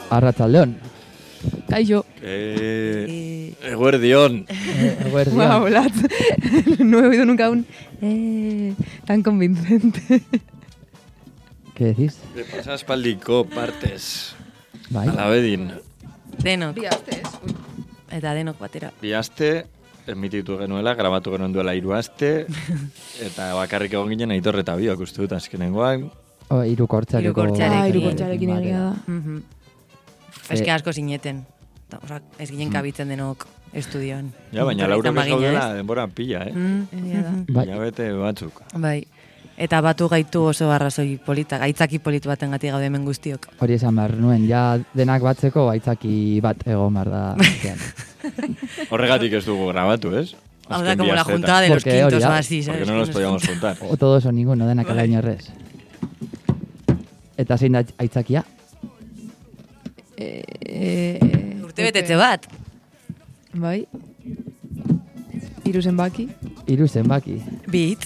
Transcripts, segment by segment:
Arratsaldeon. Kaixo. Eguerdion. Eguerdion. Wow, Lat. No he oído nunca un tan convincente. ¿Qué decís? De pasaspaldiko partez. Bai. Alabedin. Denok. Biazte, ez? Eta denok batera. Bi aste, emititu genuela, grabatu genuen duela 3 aste, eta bakarrik egon ginen Aitor eta biok uste dut azkenengoan. Hirukortxareko. Hirukortxarekin egia da. Eske asko sineten. Osa, ez ginen kabitzen denok estudioan. Ja, baina laurok ez gaudela denbora pila, Egia da. Bai. Bete batzuk. Bai. Eta batu gaitu oso arrazoi polita, gaitzaki politu baten gati gaude hemen guztiok. Hori esan behar nuen, ja denak batzeko aitzaki bat egon behar da. Horregatik ez dugu grabatu, ez? Hau da, como la juntada de los Porque quintos hori da. o así, ¿sabes? Porque no nos podíamos juntar. O todo eso ninguno, denak alain horrez. Eta zein da aitzakia? Urte betetze bat. Bai. 3 zenbaki. 3 zenbaki. Bit.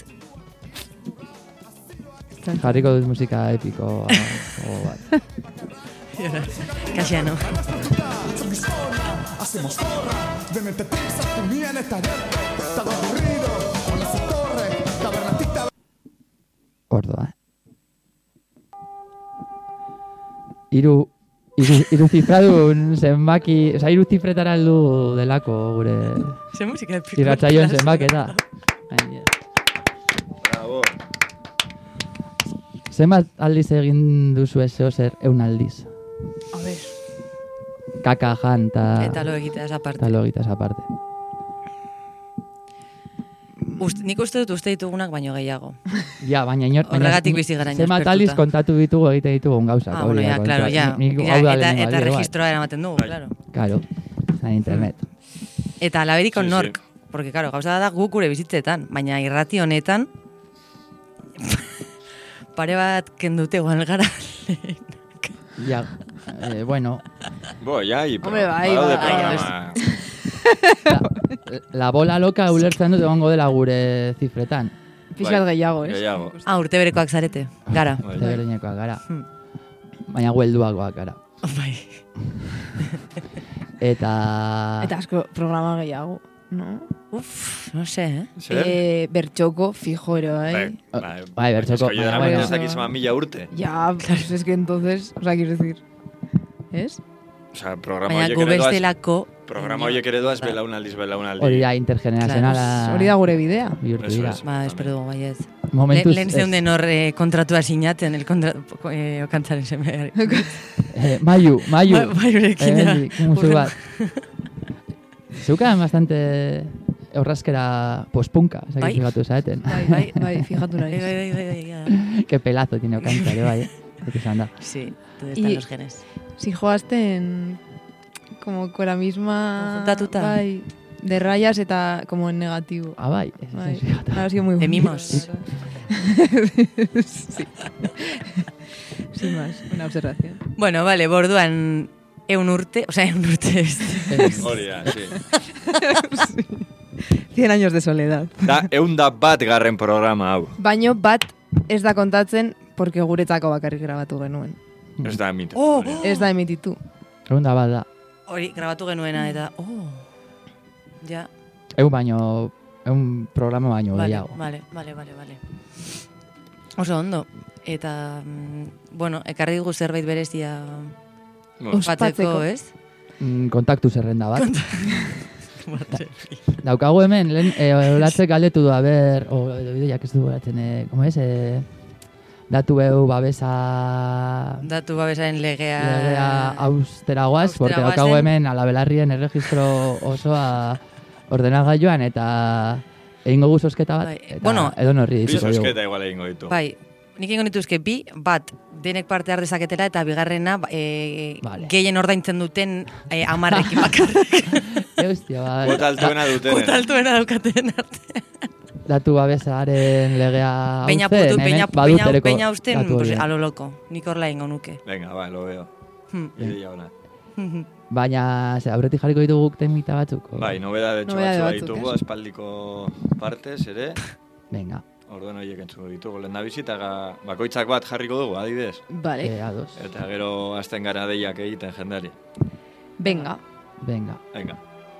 Jarriko dut musika epiko bat. Casiano. Hacemos zorra, de metetis a tu mía en esta está aburrido, con la torre, tabernatita. Ordoa. Hiru zifradun zenbaki, oza, 3 zifretara heldu delako gure Ze musika epiko. irratsaioen zenbaketa. Bravo. Zenbat aldiz egin duzu zeo zer 100 aldiz? A ver. Kaka jan Eta lo egiteaz aparte. eta lo egitaz aparte. Nik uste dut uste ditugunak baino gehiago. Ja, baina inor... Horregatik bizi gara zenbat aldiz kontatu ditugu egite ditugun gauzak. Bueno, ja, claro, ja. Eta registroa eramaten dugu, claro. Claro, zain internet. Eta alaberiko Sí, nork. Porque, claro, gauza da guk gure bizitzetan, baina irrati honetan pare bat kendute guan gara. Ja, bueno, Ja, Hombre, bai, badaude bai, programa. la bola loka ulertzen dut egongo dela gure zifretan. Pixat gehiago, ez? Gehiago. Urte berekoak zarete, gara. Bai. Zeberenekoak gara. Baina huelduagoak gara. Bai. Eta asko programa gehiago, no? No sé, Zer? Bertxoko, fijo ere, bai. Bai, bertxoko. Esko, dara Bueno, ez dakiz 1000 urte. Ya, pues es que entonces, o sea, quiero decir, ¿es? Osea, programa baina horiek gu ere doaz. bestelako... Programa horiek ere doaz belaunaldiz. hori da intergenerazionala. Hori da gure bidea. Bihurtu Eso dira. es. Ba, espero dugu baiet. Momentuz Lehen zeunden hor kontratua sinaten, okantzaren semeari. Mayu. Maiurekin, ja. Musu bat. Zeukan bastante horrazkera pospunka, Bai. fijatu zaeten. Bai, fijatu nahi. Bai. Qué pelazo tiene Okantzare, bai. Esan da. Sí, ¿dónde están Y- los genes? Si joasten como con la misma... Konjuntatuta. Bai, de rayas eta como en negativo. Ah, bai. Bai, ha sido muy De bonito. mimos. Sí. Sin más, una observación. Bueno, vale, borduan eun urte ez. Hori da, sí. 100 años de soledad. Da, 101 garren programa hau. Baino bat ez da kontatzen porque guretzako bakarrik grabatu genuen. Ez da emite. Oh! Ez da emititu. Segunda bat da. Hori, grabatu genuena eta, ja, Un programa baino gehiago. Vale. Oso ondo. Eta, bueno, ekarri dugu zerbait berezia Ospatzeko. ez? Kontaktu zerrenda bat. Daukagu hemen, lehen olatzek galdetu du, a ber, bideak ez du olatzen, como es, datu babesa... Datu babesaren legea austeragoaz, porque Austeragoazen. daukagu hemen alabelarrien erregistro osoa ordenagailuan eta egingo gu zozketa bat, Bai, eta bueno, edo norri Bi dituko dugu. zozketa igual egingo ditu. Bai, nik ingo nituzke bi, bat, denek parte har dezaketela eta bigarrena Vale. gehien ordaintzen duten 10ekin bakarrik. Hostia, ba, Kuota altuena dutenen. Kuota altuena daukaten arte. datu babesaren legea Peña hausten, putu, hemen peña badutereko usten, datu pues, horiek. a lo loco. Nik horla ingo nuke. Venga, ba, lo veo. Ideia ona. Baina, aurretik jarriko ditugu guk temita batzuk. Bai, nobedade Nobedade batzu batzuk, ditugu, ez? aspaldiko partez ere. Venga. orduan horiek entzuko ditugu. Lehen da bizita, bakoitzak bat jarriko dugu, adibidez. Vale, Ados. Eta gero hasten gara deiak egiten jendari. venga. Venga. Venga.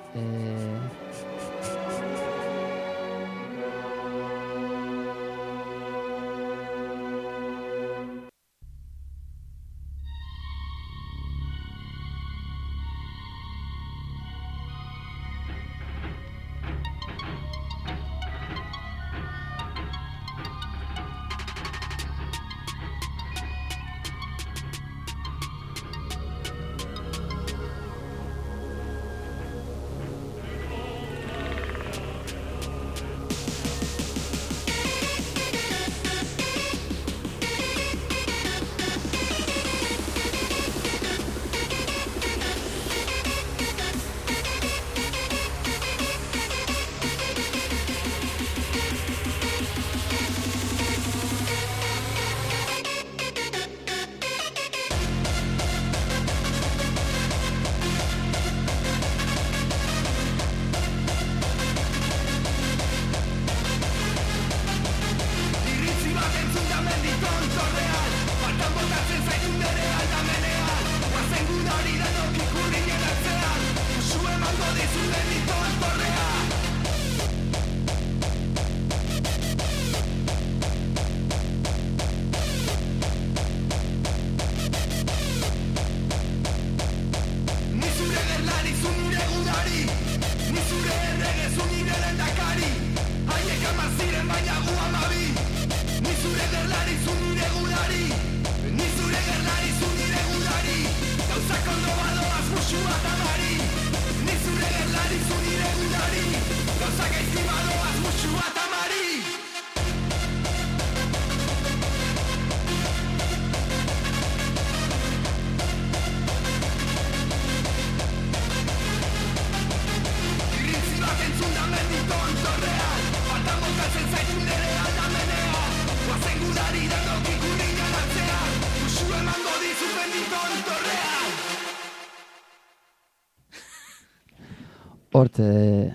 Hortze,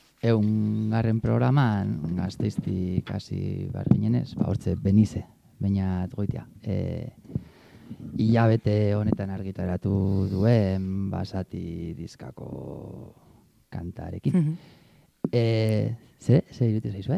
garren programan, Gasteiztik hasi bar ginenez, hortze Benize, bainat goitia. Hilabete honetan argitaratu duen basati diskako kantarekin. Ze irutu zaizu,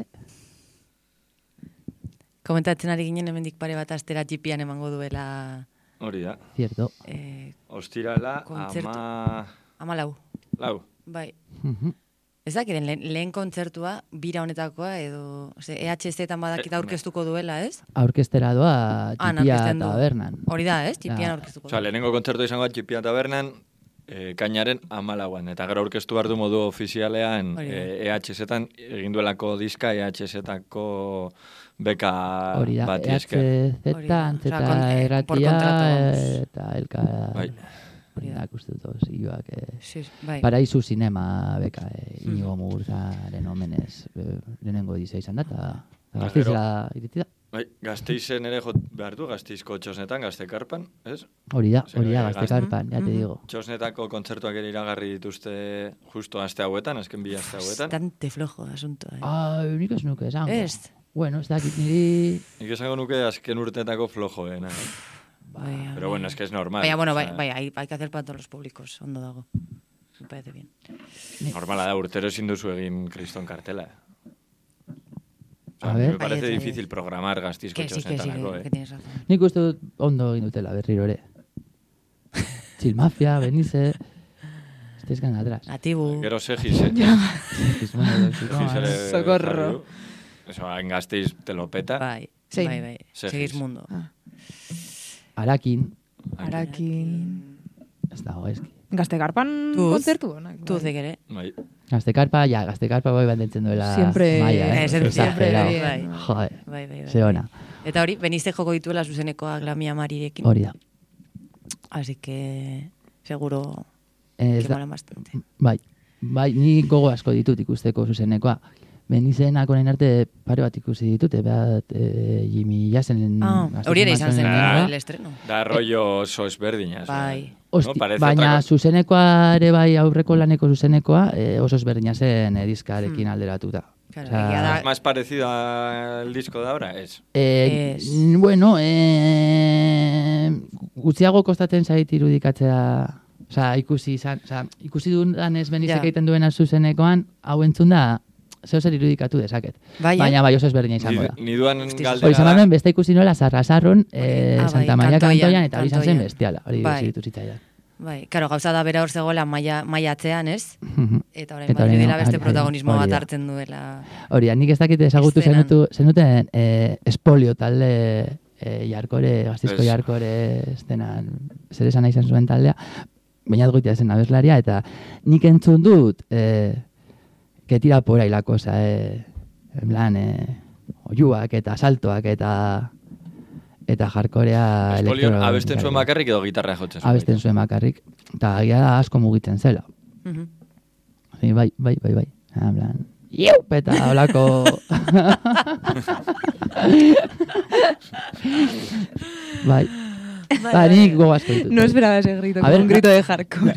Komentatzen ari ginen hemendik pare bat astera txipian emango duela... Hori da. Cierto. Ostirala, kontzertu. 14. Lau. Bai. Ez dakiren, lehen kontzertua, bira honetakoa, edo... EHZ-etan badakit aurkeztuko duela, ez? Aurkestera doa txipia aurkezten du. tabernan. Hori da, ez? Txipian aurkeztuko Osa, lehenengo kontzertu izango da txipia tabernan, kainaren 14an. Eta gero aurkeztu behar du modu ofizialean EHZ-etan, egin duelako diska EHZ-etako beka bat esker. EHZ-etan, zeta erratia, eta elka... Bai. Horiak uste dut zioak. Bai. Paraizu Zinema beka, Inigo Mugurzaren omenez, lehenengo edizia izan da, eta Gasteizera iriti da. Bai, Gasteizen ere behar du, Gasteizko txosnetan, Gaztekarpan, ez? Hori da, Gaztekarpan, ja te digo. Txosnetako kontzertuak ere iragarri dituzte justo aste hauetan, azken bi aste hauetan. Bastante flojo asunto, Nik ez nuke esango. Ez? Bueno, ez dakit niri... Nik esango nuke azken urteetako flojoena. Pero bueno, es que es normal. Bai, hay que hacer para todos los públicos, ondo dago. Me parece bien. Normala da, urtero ezin duzu egin kriston kartela. A ver. Me parece difícil programar Gasteizko txosnetanako, Que tienes razón. Nik uste dut ondo egin dutela berriro ere. Chilmafia, Benize... Estáis gan atrás. Natibu. Gero Segis, Socorro. Eso, en Gasteiz te lo peta. Bai. Segismundo. Arakin. Ez dago, eski. Gaztekarpan kontzertu honak. Tu zekere. Bai. Gaztekarpa bai bandentzen duela Siempre. maia, Siempre. Bai. Joder, ze ona. Eta hori, Benize joko dituela zuzenekoa Glamia Marirekin. Hori da. Así que, seguro que molan bastante. Bai, ni gogo asko ditut ikusteko zuzenekoa. Benizenak orain arte pare bat ikusi ditute, bat Jimmy Jassen... Hori ere izan zen el estreno. Da rollo oso ezberdina. Bai. Baina zuzenekoa ere bai aurreko laneko zuzenekoa oso ezberdina zen diskarekin alderatuta. Claro, O sea, ¿Es más parecido al disco de ahora? Es. Bueno, gutxiago kostatzen zait irudikatzea, ikusi dudanez benizek Ja. egiten duena zuzenekoan, hau entzun da, zer irudikatu dezaket. Bai, Baina bai oso ezberdina izango da. Ni duan Hostiz. galdera Hori izan da. hemen beste ikusi nola Sarrasarron, Santa Maria kantoian, kantoian, eta hori izan zen kantoian. bestiala, hori Bai. ziritu zitzaidan. Bai, karo, gauza da bera hor zegoela maila atzean, ez? Eta orain Eta bai orain, dela beste hori, protagonismo hori bat da. hartzen duela. Hori, nik ez dakit ezagutu Eszenan. zenuten espolio talde jarkore, gaztizko Ez. jarkore estenan, zer esan nahi zen zuen taldea, bainat goitea zen abeslaria, eta nik entzun dut, que tira por ahí la cosa, en plan, oiuak eta saltoak eta jarkorea Espolion abesten zuen bakarrik edo gitarra jotzen zuen. abesten zuen bakarrik, eta agia da asko mugitzen zela. Mhm. Bai. En plan, iup, eta holako... bai. Ba, nik gogo asko ditut. No esperaba ese grito, A como ver, un grito de hardcore.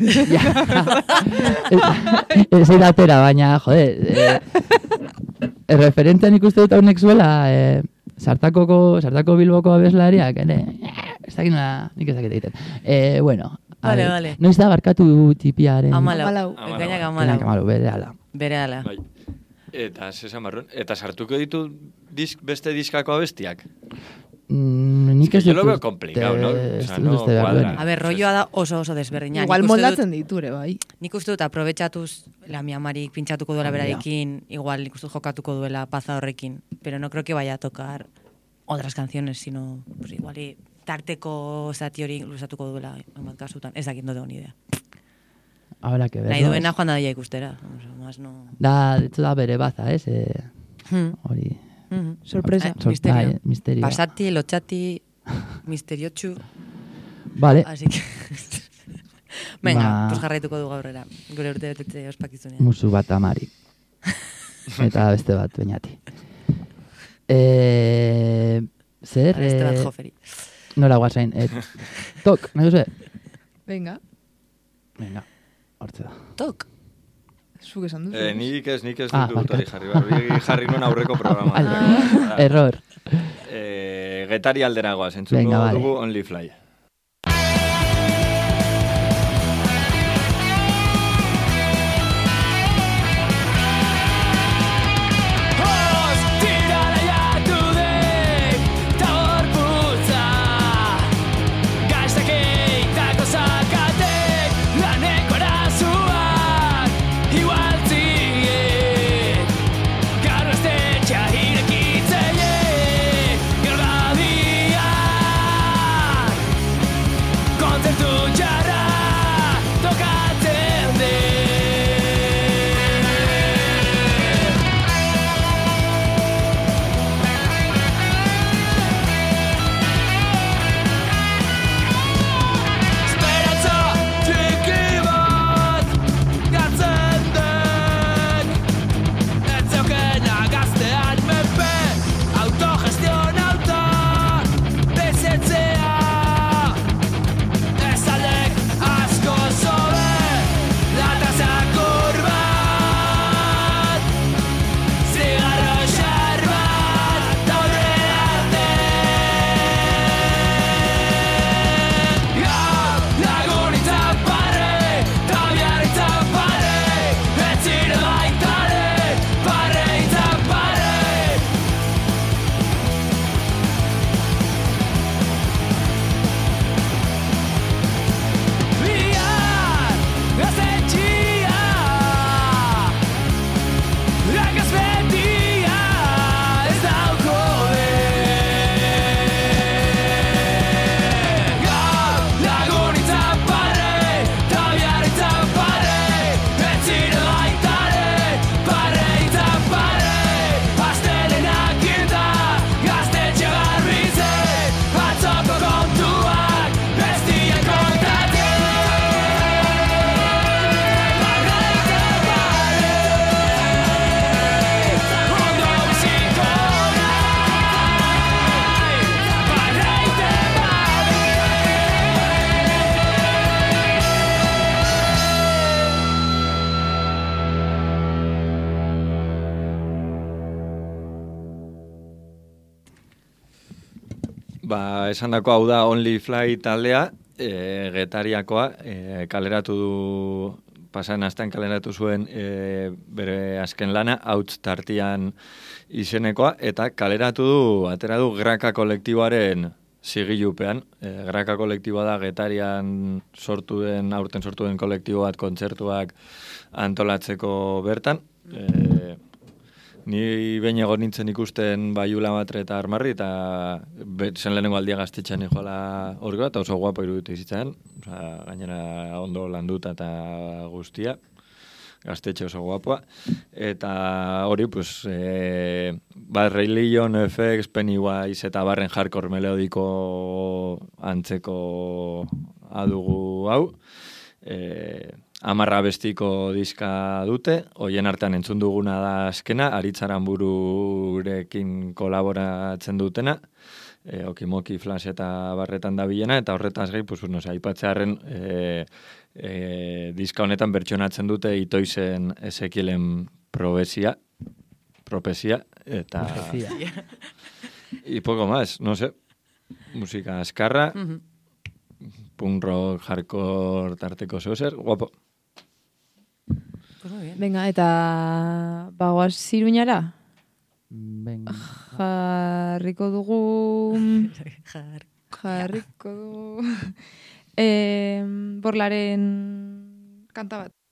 Ez idatera, baina, jode, referentean ikuste dut haunek zuela, sartako Bilboko abeslariak, ez dakit nola, nik ez dakit egiten. Bueno, Vale. noiz da barkatu tipiaren... Amalau. Gainak Gainak amalau. bere ala. Bere ala. Bai. Eta zesan barrun. Eta sartuko ditu beste diskako abestiak? Nik ez yo dut lo veo uste- complicado, ¿no? O sea, ez dut no uste behar cuadra. duenik. A ber, rolloa da oso desberdina. Igual Nik uste moldatzen diture, bai. Nik uste dut aprobetxatuz mi amarik pintxatuko duela berarekin, igual nik uste dut jokatuko duela paza horrekin, pero no creo que vaya a tocar otras canciones, sino pues igual tarteko zati hori luzatuko duela bat kasutan. Ez dakit, no tengo ni idea. Habrá que ver. Nahi duena joan da daia ikustera. O sea, más no... De hecho, da bere baza, ez? Hori... Sorpresa. Misterio. Misterio. Pasati, lotxati, misteriotxu. Vale. Así que... Venga, Ba. pues jarraituko du gaurrera. Gure urte betetze ospakizunean. Musu bat amari. Eta beste bat beñati. Zer? Beste bat joferi. Nola guazain. Tok, nahi duzu? Venga, Venga, hortze da. Tok. zuk esan duzu. Nik ez Ah, dut hori barkatu. jarri. Jarri nuen aurreko programa. Error. Getari alderagoa, zentzuko Venga, vale. dugu Only Fly. esan dako hau da Only Fly taldea, Getariakoa, kaleratu du, pasan astean kaleratu zuen bere azken lana, hauts tartian izenekoa, eta kaleratu du, atera du Graka kolektiboaren zigilupean. Graka kolektiboa da Getarian aurten sortu den kolektibo bat kontzertuak antolatzeko bertan. Ni behin egon nintzen ikusten Baiula Batre eta Armarri, eta zen lehenengo aldia gaztetxean joala hori bat, oso guapo iruditu izitzen, gainera ondo landuta eta guztia, gaztetxe oso guapoa, eta hori, pues, Religion, FX, Pennywise eta barren hardcore melodiko antzeko adugu hau, 10 abestiko diska dute, hoien artean entzun duguna da azkena, Aritz Aranbururekin kolaboratzen dutena, Okimoki, Flash eta barretan da bilena, eta horretaz gehi, pues, aipatzearen diska honetan bertsonatzen dute Itoizen Ezekielen Propesia, eta... y poco más, no sé, musika azkarra, punk rock, hardcore, tarteko zeozer, guapo. Pues muy bien. Venga, eta bagoaz Iruñara? Venga. Jarriko dugu... Jarriko dugu... Borlaren kanta bat.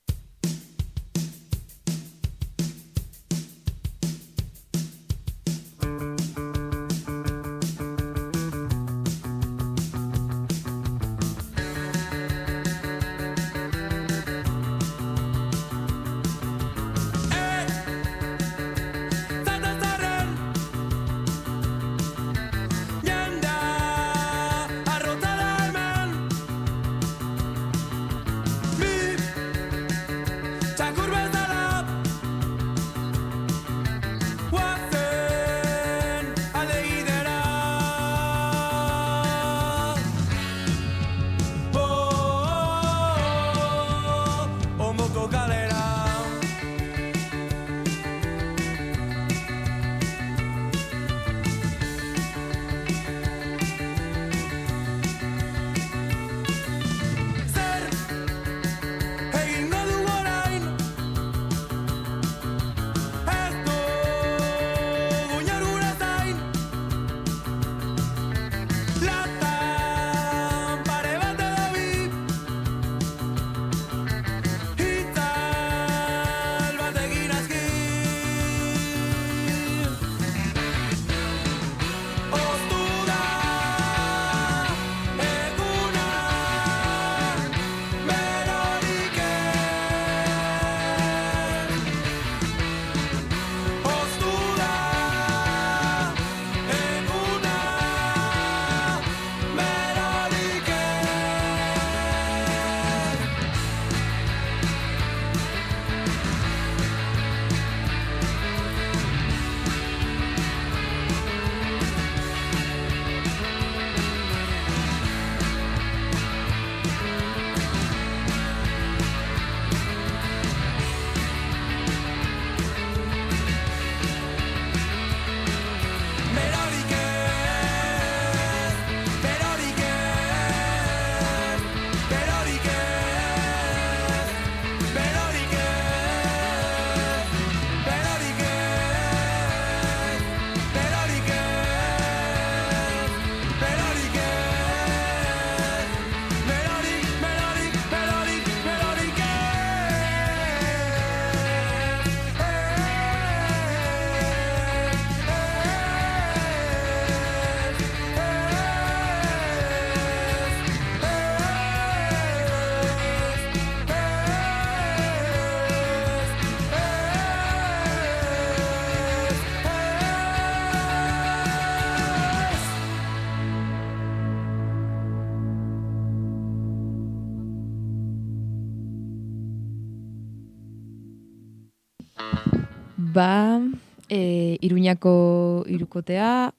Iruñako hirukotea,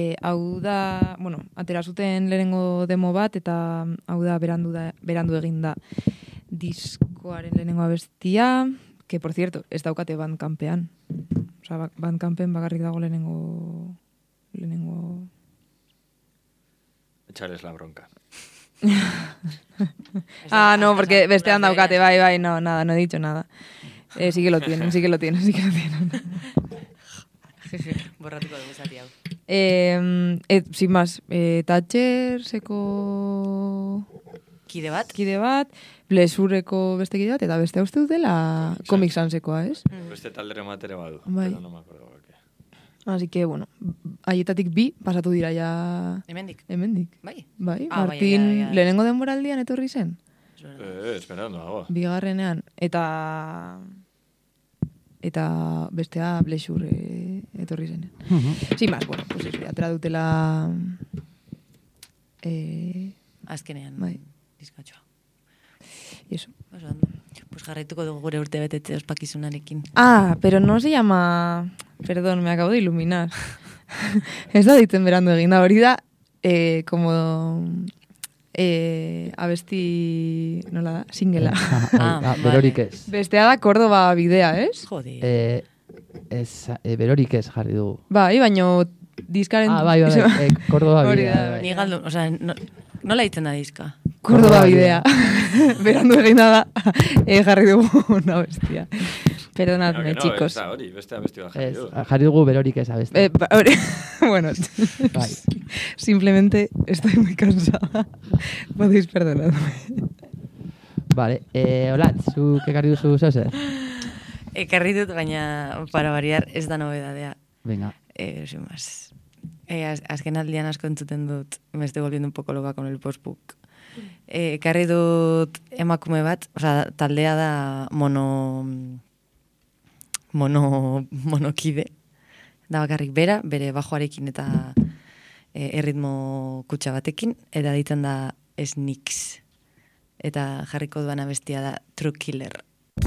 hau da, bueno, atera zuten lehenengo demo bat, eta hau da berandu eginda diskoaren lehenengo abestia, que por cierto, ez daukate Bandcampean. Osa, Bandcampen bakarrik dago lehenengo echarles la bronca. No, porque bestean daukate, bai, no, nada, no he dicho nada. Sí que lo tienen. Borratuko dugu zati hau. Sin más, Thatcher seko Kide bat? Blesurreko beste kide bat, eta beste uste dutela Comic Sansekoa, ez? Beste taldere matere badu, Bai. pero no me acuerdo. Así que, bueno, haietatik bi pasatu dira ja... Hemendik? Bai, bai. Martin lehenengo denboraldian etorri zen. Esperando hago. Bigarrenean, eta bestea Blesur etorri zen. Sin más, bueno, pues eso, atera dutela... Azkenean, bai. diskatxoa. Y eso. Oso ondo. Pues jarraituko dugu gure urte betetze ospakizunarekin. Pero no se llama... Perdón, me acabo de iluminar. Ez da ditzen berandu egin da. Hori da, como... abesti... Nola da? Singela. Berorik ez. Bestea da Córdoba bidea, ez? Joder. Berorik ez jarri dugu. Bai, baino diskaren... Bai, Córdoba Hori bidea. da, bai. Ni galdu, osea, nola ditzen da diska? Córdoba bidea. Berandu egin da, jarri dugu una bestia. Perdonadme, chicos. No, hori, beste abesti bat jarri du. Jarri dugu Berorik ez abesti. Bueno, Bai. simplemente estoy muy cansada. Podéis perdonarme. Vale, Olatz, zuk ekarri duzu zozer? Ekarri dut, baina para variar ez da nobedadea. Venga. Sin más. Azken aldian asko entzuten dut, me estoy volviendo un poco loca con el postbook. Ekarri dut emakume bat, osea, taldea da monokide. Da bakarrik bera, bere bajoarekin eta erritmo kutsa batekin, eta ditzen da Snicks. Eta jarriko duan abestia da True Killer.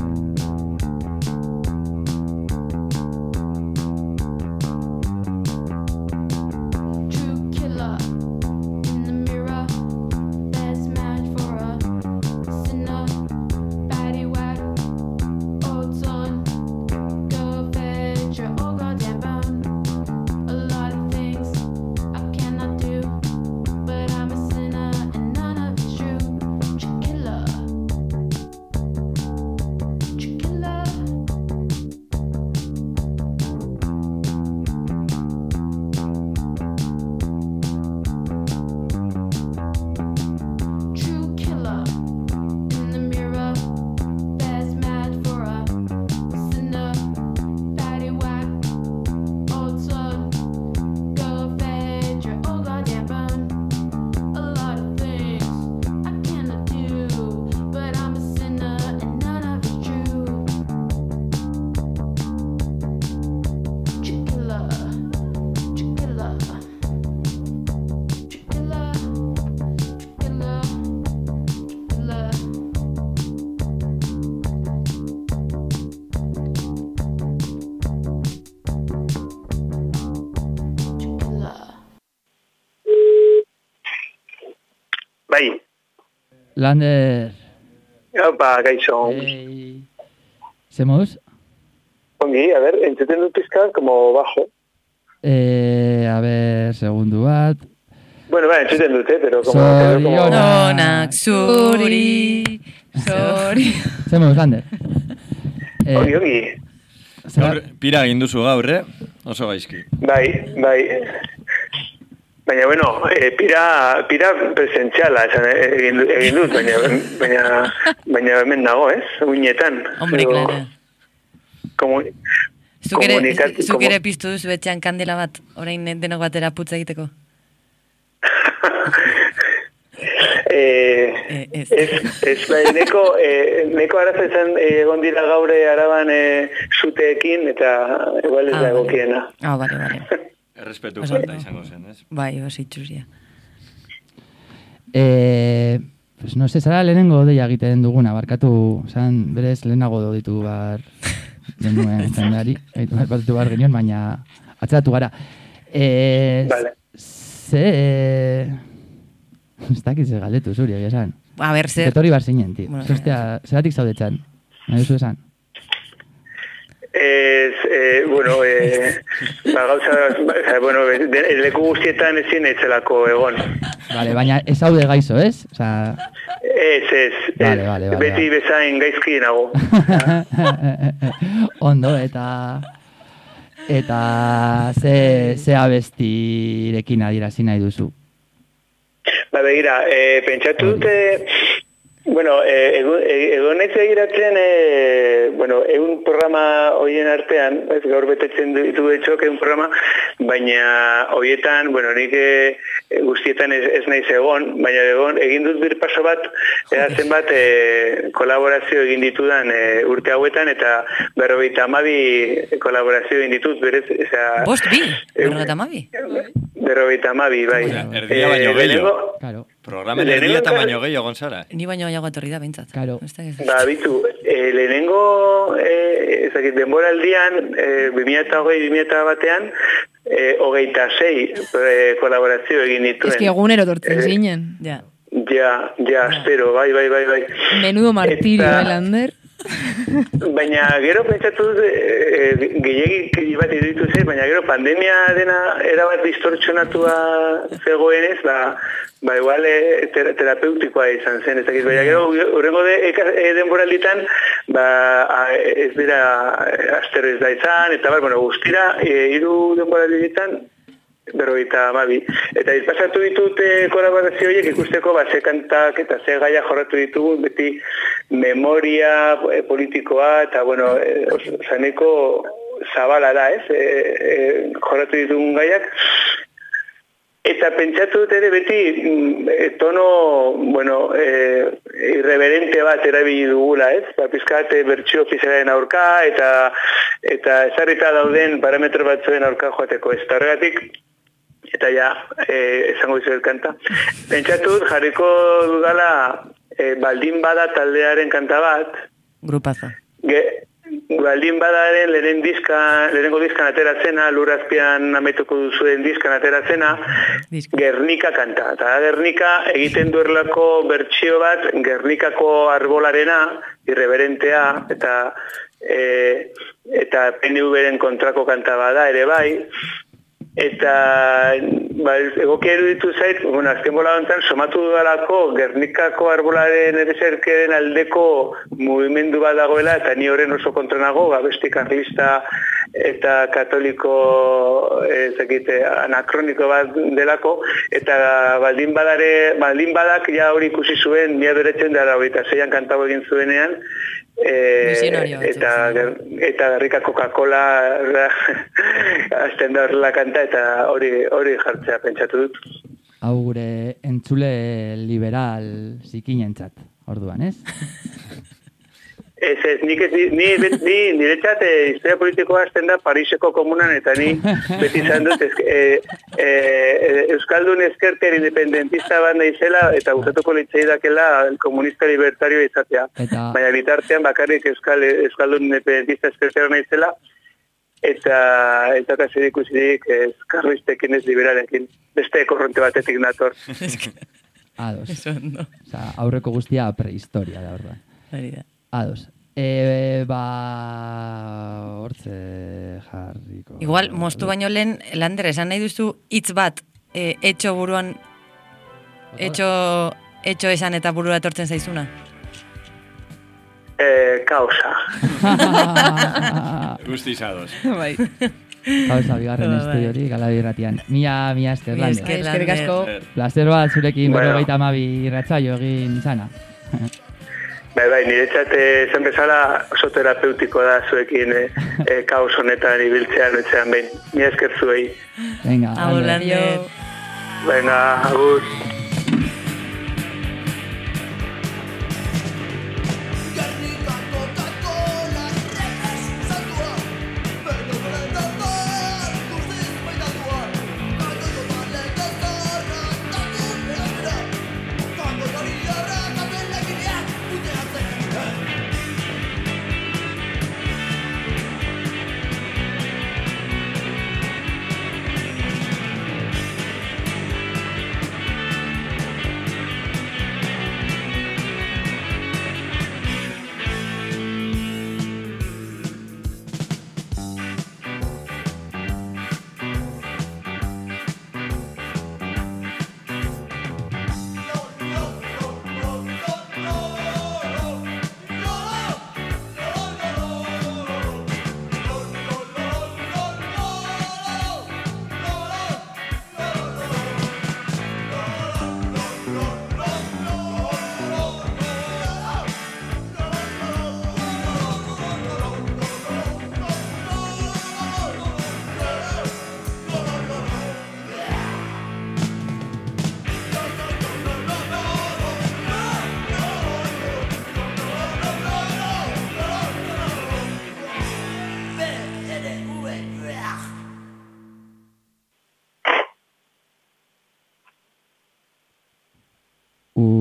Bai. Lander. Opa, gaixo. ¿Semos? Ongi, a ver, entzuten dut pizka como bajo. A ver, segundu bat. Bueno, bai, entzuten dute, pero como... Zorionak zuri. Semos, Lander. Ongi. Gaur, pira egin duzu gaur, oso gaizki. Bai. Baina, bueno, pira presentziala egin dut, baina hemen dago, ez? Uinetan. Hombre, claro. Zuk ere piztu duzu etxean kandela bat, orain denok batera putza egiteko? Ez, neko arazetan egon dira gaure araban zuteekin, eta igual ez da egokiena. Bale. Errespetu falta izango zen, ez? Bai, oso itxusia. Pues no sé, zara lehenengo deia egiten duguna, barkatu, zan berez lehenago ditu bar denuen zendeari, batutu bar genion, baina atzeratu gara. Vale. Ez dakit ze galdetu zuri, egia esan. A ber, zer... Etorri bar zinen, tio. Bueno, Zeratik zaudetzan, nahi duzu esan? Bueno, leku guztietan ezin eitzelako egon. Vale, baina ez haude gaizo, ez? Ez. Vale. Beti bezain gaizki nago. Ondo, eta ze abestirekin adierazi nahi duzu? Ba, begira, pentsatu dute, egon naiz egiratzen, egun programa horien artean, ez gaur betetzen ditu etxok egun programa, baina horietan, nik guztietan ez naiz egon, baina egin dut birpaso bat, zenbat kolaborazio egin ditudan urte hauetan, eta 52 kolaborazio egin ditut, berez, Bost bi? 52? 52, bai. Erdia baino gehiago. Claro. Programen erdia eta baino gehiago, Gonzara. Ni baino gehiago etorri da, bintzat. Claro. Ba, bitu, lehenengo, denboraldian, 2020 batean, 26 kolaborazio egin dituen. Ez que egunero tortzen zinen. Ja, espero, bai. Menudo martirio, Lander. Baina gero pentsatu gehiagik bat iruditu zen, baina gero pandemia dena erabat distortsionatua zegoenez, igual terapeutikoa izan zen, ezakit, baina gero horrengo denboralditan, ez dira aster ez da izan, eta guztira, 3 denboralditan, 52. Eta izpasatu ditut kolaborazio horiek ikusteko ze kantak eta ze gaia jorratu ditugu, beti memoria politikoa, eta zaneko zabala da, ez? Jorratu ditugun gaiak. Eta pentsatu dut ere beti tono, irreverente bat erabili dugula, ez? Pizkat bertsio ofizialaren aurka, eta ezarrita dauden parametro batzuen aurka joateko, ez? Horregatik, eta esango dizuet kanta. Pentsatu jarriko dudala Baldin Bada taldearen kanta bat. Grupazo. Baldin Badaren lehenengo diskan ateratzena, Lurazpian ametuko duzuen diskan ateratzena, Gernika kanta. Eta Gernika egiten duerlako bertsio bat, Gernikako arbolarena, irreverentea, eta PNV-ren kontrako kanta bada ere bai. Eta egokia eruditu zait, azken bola hontan somatu dudalako Gernikako arbolaren ereserkeren aldeko mugimendu bat dagoela, eta ni horren oso kontra nago, besti karlista eta katoliko anakroniko bat delako, eta Baldin Badak hori ikusi zuen, 1996an kantago egin zuenean, eta Gerrika Coca-Cola azten da horrela kanta, eta hori jartzea pentsatu dut. Hau gure entzule liberal zikinentzat, orduan, ez? Ez, niretzat historia politikoa azten da Pariseko komunan, eta ni beti izan dut Euskaldun ezkertian independentista banda izela, eta gustatuko litzaidakela komunista libertario izatea. Baina bitartean bakarrik Euskaldun independentista ezkertian izela, eta kasi ikusirik karlistekin ez liberalekin. Beste korronte batetik nator. Ados. Aurreko guztia prehistoria da, orduan. Ados. Hortze jarriko. Igual, moztu baino lehen, Lander, esan nahi duzu hitz bat, etxo buruan, etxo esan eta burua etortzen zaizuna? Kausa. Guztizados. Bai. Kausa, bigarren estudiori, Galabi irratian. Mila esker, Lander. Eskerrik asko. Plazer bat zurekin 52 irratsaio egin izana. Bai, niretzat zen bezala oso terapeutiko da zuekin kaos honetan ibiltzean etxean behin. Mila esker zuei. Venga, Lander. Venga, agur.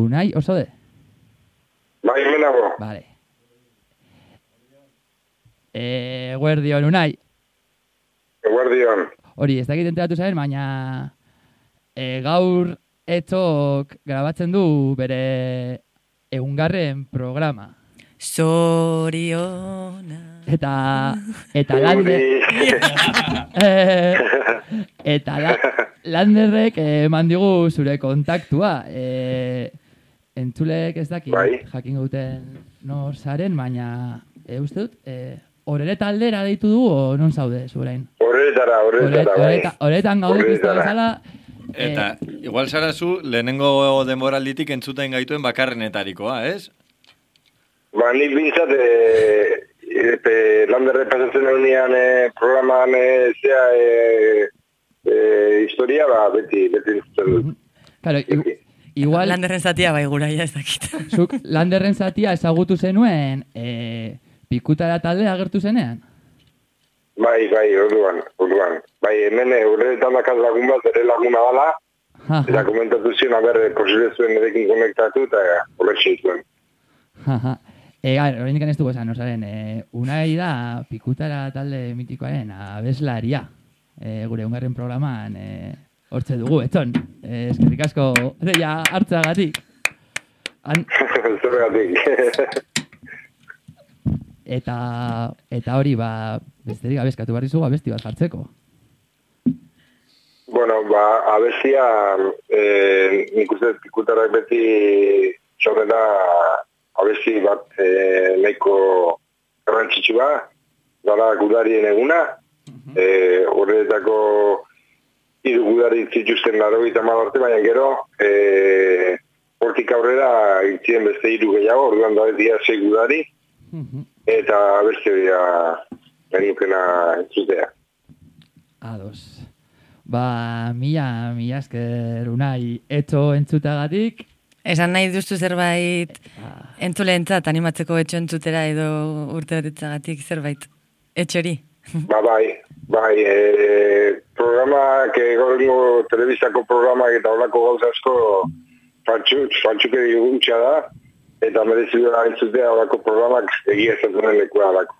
Unai, oso de? Bai, hemenago. Vale. Guardion, Unai. Guardion. Hori, ez dakit enteratu zaren, baina gaur etzok grabatzen du bere egungarren programa. Zoriona. Eta Lander... Landerrek eman digu zure kontaktua. Entzulek ez daki jakin guten nor zaren, baina uste dut, horre taldera deitu du, o non zaude, zurein? Horretan gaude pizta bezala. Eta, igual zara zu, lehenengo denboralditik entzuten gaituen bakarrenetarikoa, ez? Ba, nik bintzat, Landerre pasatzen egunean programan historia, ba, beti entzuten dut. Claro, igual... Landerren zatia bai gura, ez dakit. Zuk Landerren zatia ezagutu zenuen pikutara talde agertu zenean? Bai, orduan. Bai, hemen horretan dakaz lagun bat, ere laguna dala, eta komentatu zion, posible zuen erekin konektatu, eta horrekin zuen. Horrein ez dugu esan, osaren, Unai da pikutara talde mitikoaren abeslaria. Gure ungarren programan hortze dugu, etzon. Eskerrik asko, deia hartzagatik. Zergatik. Eta hori, ba, besterik abeskatu behar dizugu abesti bat jartzeko. Bueno, ba, abestia, nik uste pikutarak beti txorrela abesti bat nahiko garrantzitsua, dara gudarien eguna, horretako hiru gudari zituzten 80 arte, baina gero, hortik aurrera itzien beste hiru gehiago, orduan da dia 6 gudari, eta beste dira genukena entzutea. Ados. Ba, mila esker Unai etxo entzutagatik. Esan nahi duztu zerbait entzuleentzat animatzeko etxo entzutera edo urte betetzagatik zerbait etxori? Bai, programak, gorengo telebistako programak eta horako gauza asko faltsukeri gutxa da, eta merezidura entzutea horako programak egia ezatzen lekua alako.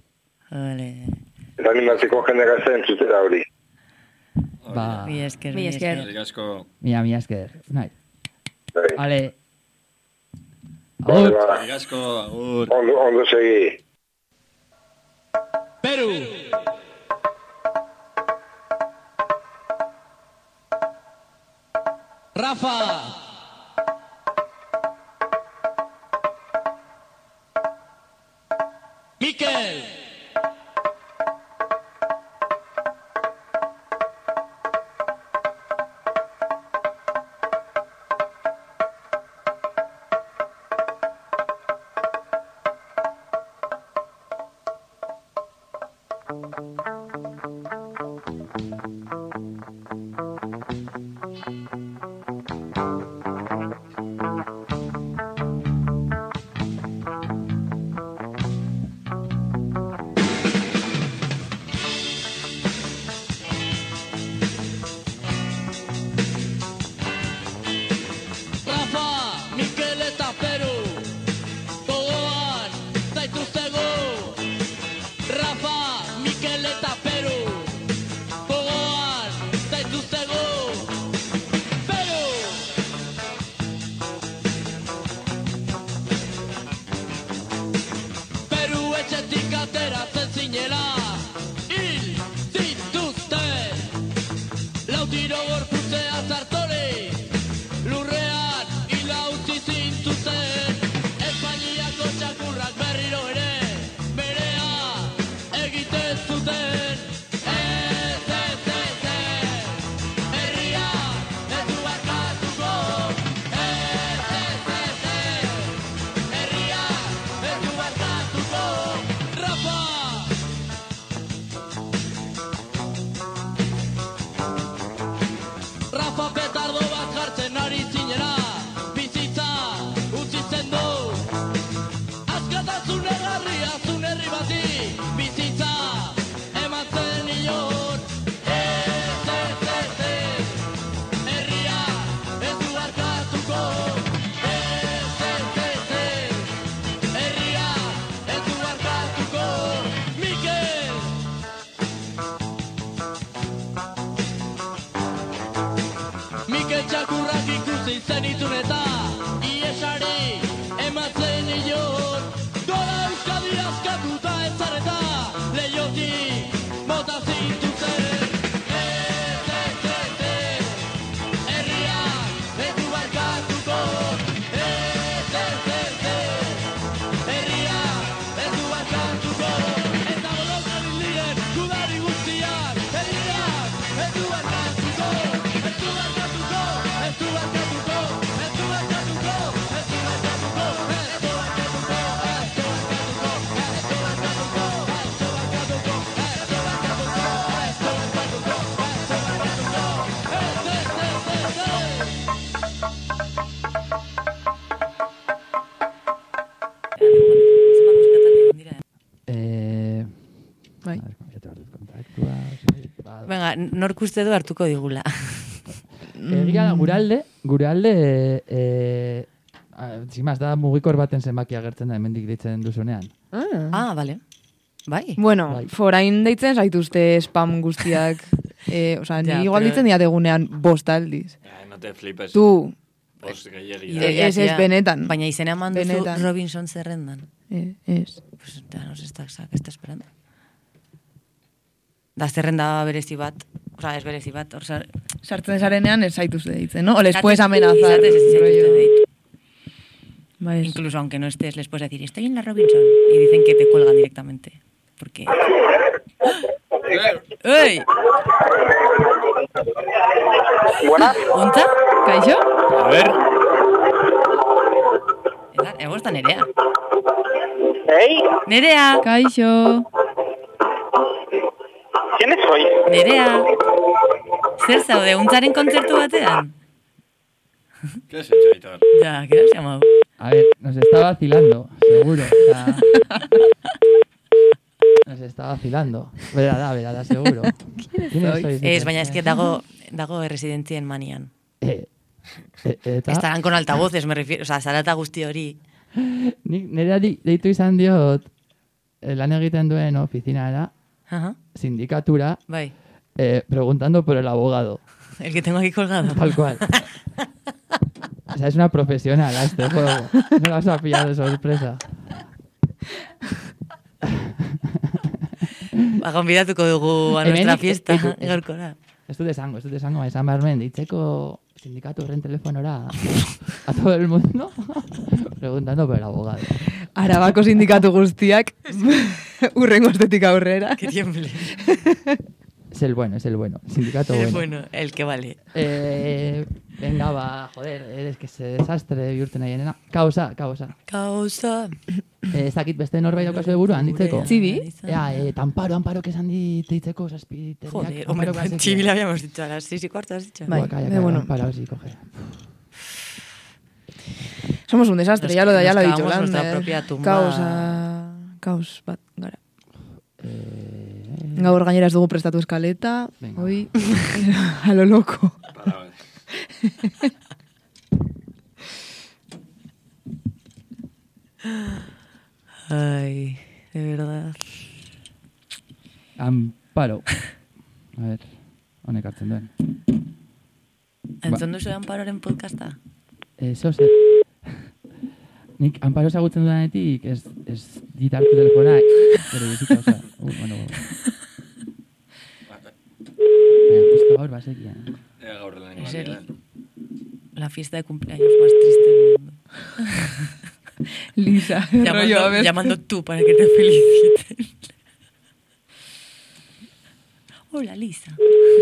Eta animatzeko jende gazta entzutera hori. Ba, mi esker. Mi esker. Nahi. Ale. Agur. Agur. Ondo segi. Perú. Rafa. Miquel. Erori zenitun eta iesari ematzen ion. Gora Euskadi askatuta ezareta leiotik bota zintuten. Herriak ez du barkatuko. Herriak ez du barkatuko. Eta bolokan diren gudari guztiak. Herriak ez du barkatuko. Ez du barkatuko. Ez du barkatuko. Ez du barkatuko. Ez du barkatuko. Ez du barkatuko. Ez du barkatuko. Ez du barkatuko. Ez du barkatuko. Ez du barkatuko. Ez du barkatuko. Bai. Venga, nork uste du hartuko digula. Egia da, gure alde, zimaz, da mugikor baten zenbaki agertzen da, hemendik ditzen duzunean. Vale. Bai. Bueno, Bai. forain deitzen zaituzte spam guztiak. Osea, Ja, ni igual pero- ditzen diategunean bost aldiz. No te flipes. Tu, Bost gehiegi. Ez benetan. Baina izena eman duzu Benetan. Robinson zerrendan. Ez. Pues ya no se está esperando. Da zerrenda berezi bat, osea, ez berezi bat, osea, Sartzen zarenean ez zaituzte deitzen, ¿no? O les puedes amenazar. Izatez ez zaituzte rollo. deitu. Bai, Incluso aunque no estés, les puedes decir, estoy en la Robinson. Y dicen que te cuelgan directamente. Porque... ¡Ey! Buenas. ¿Onta? Kaixo? A ver. Ego está Nerea. ¿Hey? Nerea! Kaixo. ¿Quién soy? Nerea! Zer zaude, untzaren kontzertu batean? ¿Qué has hecho, Aitor? Ya, ¿qué has llamado? A ver, nos está vacilando, seguro. O sea, nos está vacilando. Berada, seguro. ¿Quiénes sois? Ez, baina eske dago erresidentzien manian. Eta Estarán con altavoces, me refiero, osea, zarata guzti hori. nire deitu izan diot lan egiten duen ofizinara, Ajá, sindikatura, bai. preguntando por el abogado. El que tengo aquí colgado. Tal cual. O sea, es una profesional a este juego. No la vas a pillar de sorpresa. Gonbidatuko dugu a nuestra fiesta, gaurkora. Ez dut esango, esan beharmen, deitzeko sindikatu horren telefonora a todo el mundo preguntando por el abogado. Arabako sindikatu guztiak urrengo estetik aurrera. Que tiemble. Es el bueno, sindicato bueno. Bueno, el que vale. Venga, va, joder, es que ese desastre bihurtzen nahi enena. Kausa. Causa. Ez dakit beste norbait daukazu de buruan, ditzeko. Txibi? Amparo, que esan ditzeko, saspiteriak. Joder, hombre, Chibi le habíamos dicho a las 6:15, has dicho. Bai, Calla, bueno. Amparo, sí, coge. Somos un desastre, ya lo ha dicho cavamos nuestra Lander. propia tumba. Kaos bat, gara. Gaur gainera ez dugu prestatu eskaleta. Venga. Hoy, a lo loco. Ay, de verdad. Amparo. A ver, honek hartzen duen. Entzun duzu Amparoren podcasta? Eso zer. Nik Amparo ezagutzen dudanetik ez dit hartu telefona. Bere bizitza, osea. Bueno. Justo gaur basekian. Gaur lan Es la fiesta de cumpleaños más triste del mundo. Lisa, rollo, a ver. Llamando tú para que te feliciten. Hola, Lisa.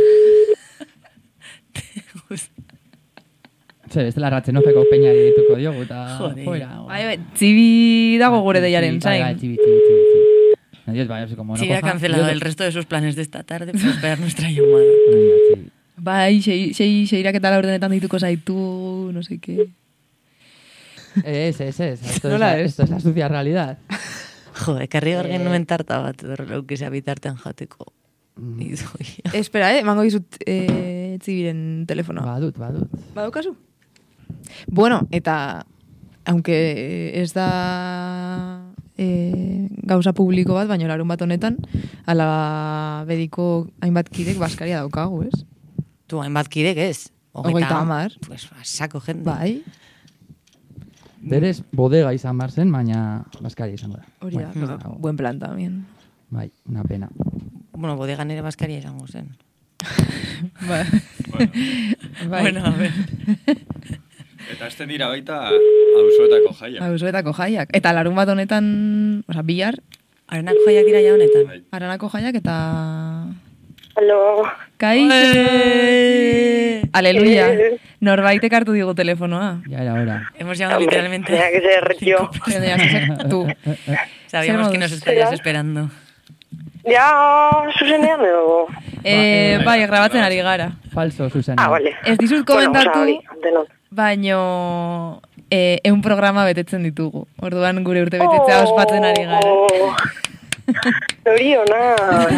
¿Te gusta? Zer, ez dela ratzen ofeko peñari dituko diogu, eta Joder. fuera. Bai, txibi dago gure deiaren Bai, zain. Chibi. Adiós, vaya, como no Sí, ha coja, cancelado yo- el resto de sus planes de esta tarde para esperar nuestra llamada. Venga, Chibi. Bai, seiraketa laurdenetan dituko zaitu, no sé qué. Ez. Esto Nola es la sucia realidad. Jo, ekarri gorgen nuen tarta bat, eukizea bitartean jateko. Espera, emango dizut txibiren telefonoa. Badut. Badaukazu? Bueno, eta aunque ez da gauza publiko bat, baina larun bat honetan, ala bediko hainbat kidek baskaria daukagu, ez? Tu, hainbat kidek ez. 30. Pues, sako jende. Bai. Berez, bodega izan bar zen, baina Baskaria izango da. Hori da, Bueno, pero buen plan también. Bai, una pena. Bueno, bodegan ere Baskaria izango zen. Bai. Bai. Bueno, a ver. Eta azten dira baita auzoetako jaiak. Auzoetako jaiak. Eta larun bat honetan, bihar, Arenako jaiak dira ja honetan. Aranako jaiak eta... Halo. Kaixo! Aleluia. Norbaitek hartu digu telefonoa. Ya era hora. Hemos llamado literalmente. Tenía que ser yo. Tenías que ser tú. Sabíamos que nos estarías esperando. Ja, zuzenean edo? Bai, grabatzen ari gara. Falso, Susana. Vale. Ez dizut komentatu, Bueno, denok. baino un programa betetzen ditugu. Orduan gure urte betetzea ospatzen ari gara. Zoriona.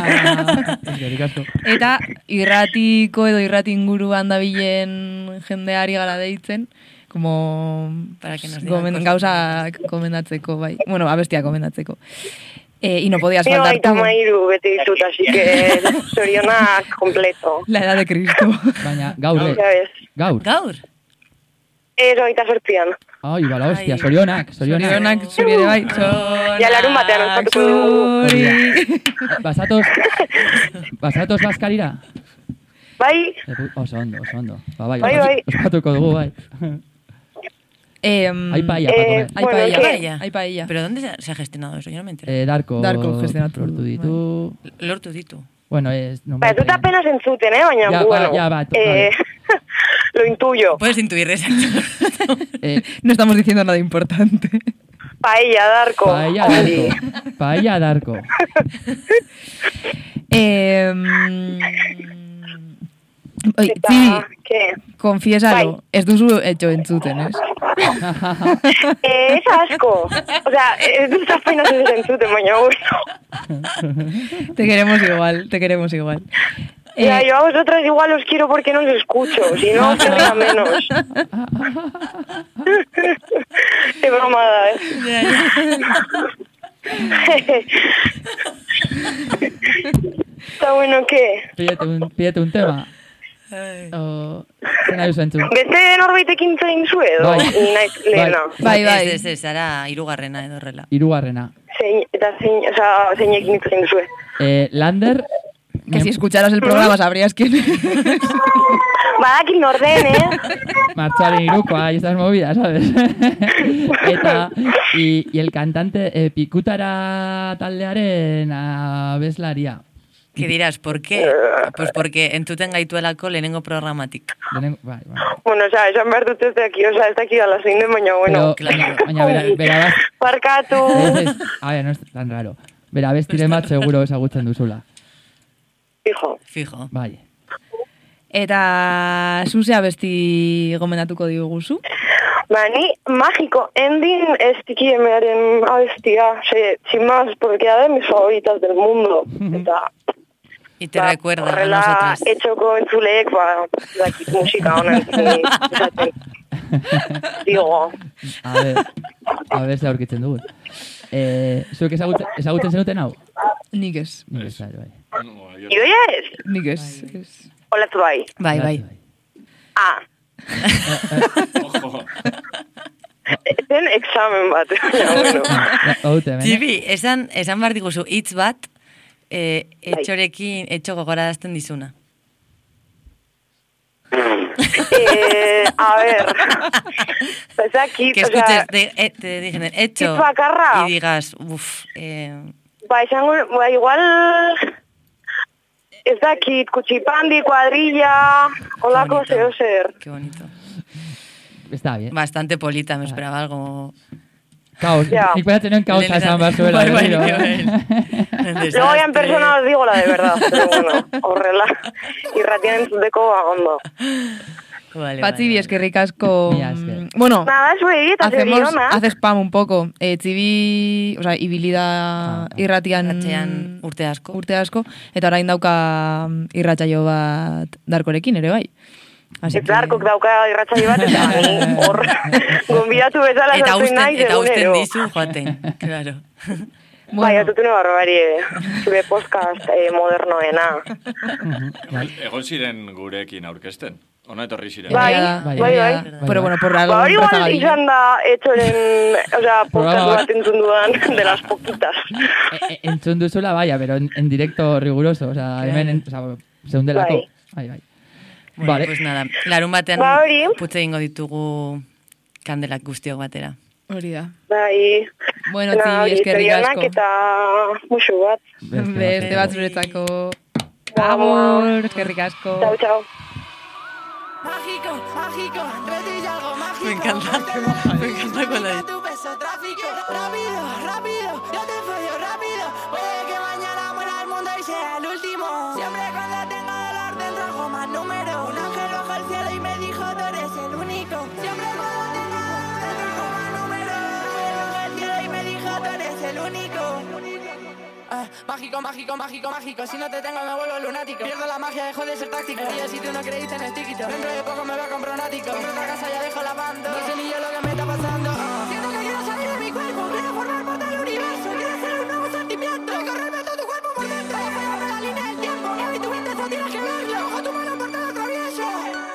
Eta irratiko edo irrati inguruan dabilen jendeari gara deitzen, como Para que nos digan cosas. gauzak komendatzeko, bai. Bueno, abestia komendatzeko. Y no podías Yo faltar aita tú. mairu bete ditut, así que zorionak completo. La edad de Cristo. Baina, gaur, Ya ves. gaur. Gaur? Ero aita sortzian. Ai, bala, hostia, sorionak. Zorionak, zuri ere bai. Ja, larun batean ospatuko dugu. Basatoz Baskarira? Bai, Oso ondo. Bai, bai. Ospatuko dugu, bai. Hay paella para comer. Hay Bueno, paella. ¿qué? Hay paella. ¿Pero dónde se ha gestionado eso? Yo no me entero. Darko gestionatu. lortu ditu. Lortu ditu. Bueno, es... ba, dut apenas entzuten, baina, Ja, bueno. ja, bat, vale. Lo intuyo. Puedes intuir, exacto. No estamos diciendo nada importante. Paella, Darko. Paella Darko. Txiri, ¿Qué? confiésalo, ez duzu etxo entzuten, ez? Es asco. O sea, ez dut apenas ez entzuten, baina, bueno. Te queremos igual. Ya, yo a vosotras igual os quiero porque no os escucho, si no os querría menos. Qué bromada, Está bueno, ¿qué? Pídete un tema. Zena duzu entzun. Beste norbaitekin zein zu edo? Bai. Ni naiz lehena. Bai. Ez, ara, hirugarrena edo horrela. Hirugarrena. Zeinekin zein zue. Lander... Que si escucharas el programa sabrías quién es. Badakit norden, Martxoaren irukoa y estas movidas, ¿sabes? y el cantante Pikutara taldearen abeslaria. ¿Qué dirás? ¿Por qué? Pues porque entzuten gaituelako lehenengo programatik. Bai. Bueno, o sea, esan behar dut ez daki, o sea, ez daki dala zein den, baina, bueno. Pero, baina, bera, Barkatu. A ver, no es tan raro. Bera, bestiren bat seguro ezagutzen duzula. Fijo. Bai. Eta zuzea besti gomendatuko diguzu? Ba, ni mágico ending ez tikiemearen abestia, sin más, porque era de mis favoritas del mundo. Eta... Y te recuerda a horrela nosotras. etxoko entzuleek, dakit musika honen izaten. Digo. A ver, ze aurkitzen dugun. Zuek ezagutzen zenuten hau? Nik ez. Bai. Idoia ez? Nik ez. Olatu bai. Bai. Ah. Zen examen bat. Tibi, esan behar diguzu hitz bat, etxorekin, etxo gogorarazten dizuna. A ver. Ezakit, que escuches, te dijen hecho y digas, uff. Ba, igual... Ez dakit, kutsipandi, cuadrilla, holako zeo zer. Qué bonito. Está bien. Bastante polita, me esperaba algo... Caos. Nik bera tener caos a esan bat zuela. Luego ya en persona os digo la de verdad, pero bueno, horrela. Irratian entzuteko ondo. Patzibi, eskerrik asko. Bueno, nada, hace spam un poco. Tzibi, o sea, ibilida irratian urte asko. Eta orain dauka irratsaio bat Darkorekin ere bai. Darkok dauka irratsaio bat, eta hor gonbidatu bezala sartzen naiz egunero. Eta usten dizu joaten, claro. Bai, atutune barrobari, zure podcast modernoena. Egon ziren gurekin aurkezten. Ona etorri ziren. Bai. Pero bueno, por algo. Hori igual izan da etxoren, podcast bat entzun dudan, de las poquitas. Entzun duzula, baina, pero en directo riguroso, o sea, hemen, segundelako. Bai. Bueno, Vale. pues nada, larun batean putze egingo ditugu kandelak guztiok batera. Hori da. Bai. Bueno, ti, eskerrik asko. Eta musu bat. Beste bat zuretzako. Agur, eskerrik asko. Chao, chao. Mágico, mágico, retiro algo mágico. Me encanta cuando hay... Tu beso tráfico, rápido, rápido, yo te follo rápido. Puede que mañana muera el mundo y sea el último. Siempre cuando tengo dolor dentro hago más número. Un ángel bajó al cielo y me dijo tú eres el único. Siempre cuando tengo dolor dentro hago más número. Un ángel bajó al cielo y me dijo tú eres el único. Mágico, mágico, mágico, mágico. Si no te tengo me vuelvo lunático. Pierdo la magia, dejo de ser táctico. Tío, si tú no creíste en el tiquito, dentro de poco me voy a comprar un ático. Compro otra casa, ya dejo la banda. No sé ni yo lo que me está pasando. Siento que quiero salir de mi cuerpo. Quiero formar parte del universo. Quiero hacer un nuevo sentimiento. Recorrerme todo tu cuerpo por dentro. Follarme la línea del tiempo. Y tu mente eso tienes que verlo. Cojo tu mano por todo travieso.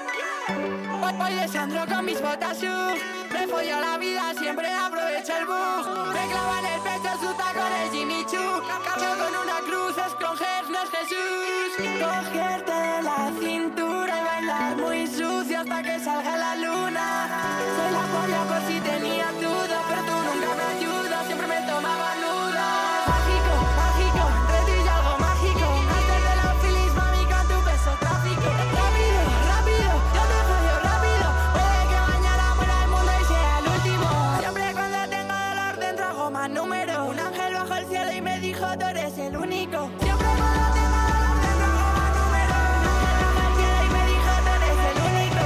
Voy deseando con mis botas me follo la vida, siempre aprovecho el bug. Me clavan el pecho sus tacones Jimmy Choo. Cacho con una cruz, escoger no es Jesús. Cogerte de la cintura y bailar muy sucio hasta que salga la luna. Soy la polla por si tenías dudas, pero tú nunca me ayudas, siempre me tomaba nuda. Mágico, mágico, entre ti y algo mágico. Antes de la filis, mami, con tu beso tráfico. Rápido, rápido, yo te follo rápido. Puede que mañana muera el mundo y sea el último. Siempre cuando tengo dolor dentro hago más número. Un ángel bajó al cielo y me dijo tú eres el único. Siempre cuando tengo dolor dentro hago más número. Un ángel bajó al cielo y me dijo tú eres el único.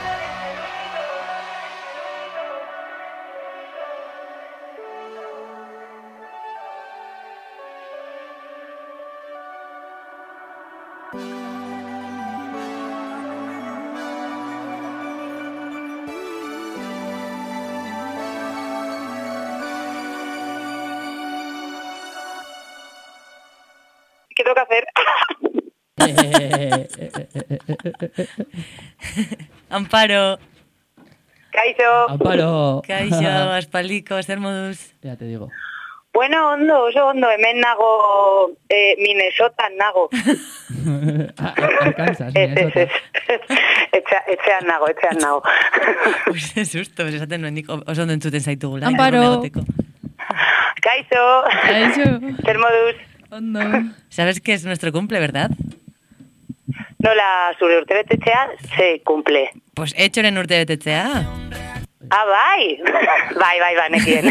¿Qué tengo que hacer? Amparo. Kaixo. Amparo. Kaixo, aspaldiko, zer moduz? Ya te digo. Bueno, oso ondo, hemen nago, Minnesotan nago. Arkansas, Minnesota. Etxean nago. Uste susto, esaten nuen nik oso ondo entzuten zaitugula. Amparo. Kaixo. Zer moduz? Ondo. ¿Sabes que es nuestro cumple, verdad? Nola, zure urtebetetzea, se cumple. Pues etxoren urtebetetzea. Bai, nekien.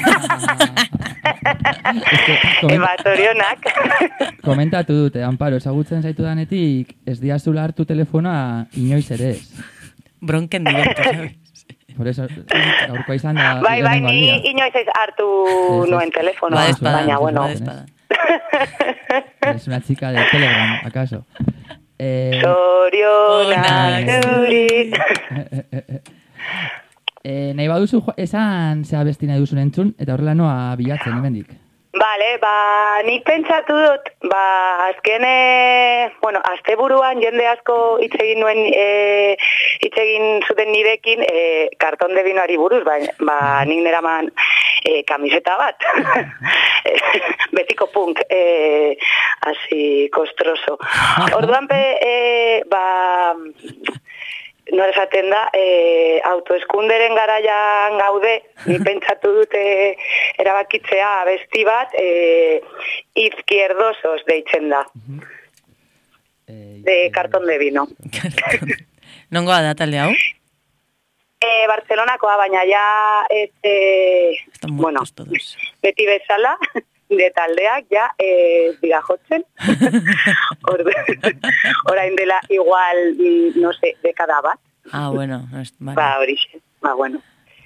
Zorionak. Komentatu dute, Amparo, ezagutzen zaitu danetik, ez diazula hartu telefonoa inoiz ere ez. Bronken directo, ¿sabes? Por eso, gaurkoa izan da... Bai, ni inoiz ez hartu nuen telefonoa, baina, bueno. Es una chica de Telegram, ¿acaso? Zorionak zuri. Nahi baduzu esan zea besti nahi duzun entzun, eta horrela noa bilatzen, hemendik. Bale, nik pentsatu dut, azken, asteburuan jende asko hitz egin zuten nirekin, karton de binoari buruz, nik neraman kamiseta bat, betiko punk, así kostroso. Orduan nora esaten da, autoeskunderen garaian gaude, ni pentsatu dute erabakitzea abesti bat, izquierdosos deitzen da. De cartón de vino. Nongoa da talde hau? Barcelonakoa, baina ja, bueno, beti bezala, de taldeak, ja, dira jotzen. Orain dela igual, no sé, dekada bat. Ah, bueno. Horixe, bueno.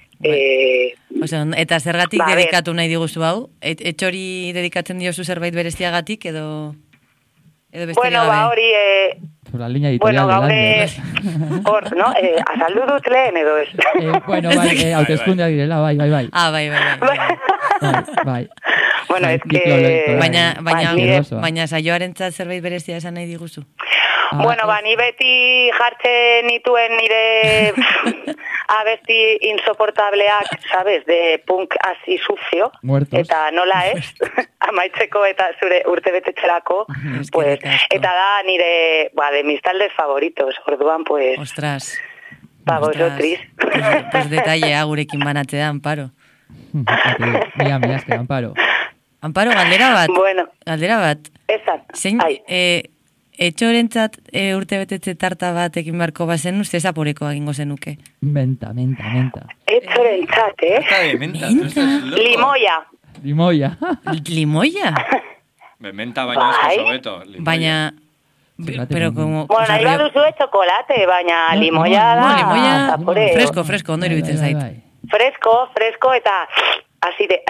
Eta zergatik dedikatu nahi diguzu hau? Etxori dedikatzen diozu zerbait bereziagatik edo besterik gabe? Bueno, hori... Por la línea editorial gaur hor, no? Azaldu dut lehen edo ez. Bueno, bai, hauteskundeak direla, bai. Ah, bai. Bai. Bueno, es que... Baina saioarentzat zerbait berezia esan nahi diguzu? Bueno, ni beti jartzen nituen nire abesti insoportableak, sabes, de punk así sucio. Muertos. Eta nola ez, amaitzeko eta zure urtebetetxerako, pues, eta da nire, de mis taldes favoritos, orduan, pues... Ostras. Pa vosotris. Pues detallea gurekin banatze Amparo. Mira, esker, Amparo. Amparo, galdera bat. Bueno. Galdera bat. Esan. Zein, etxorentzat urtebetetze tarta bat ekin beharko bazen, uste zaporeko egingo zenuke. Menta. Etxorentzat, Menta. Limoia. Limoia? Menta baina esko sobeto. Baina... Pero como... Bueno, nahi baduzu chocolate, baina limoia da. Limoia, fresco, ondo iruditzen zait. Fresco eta así de...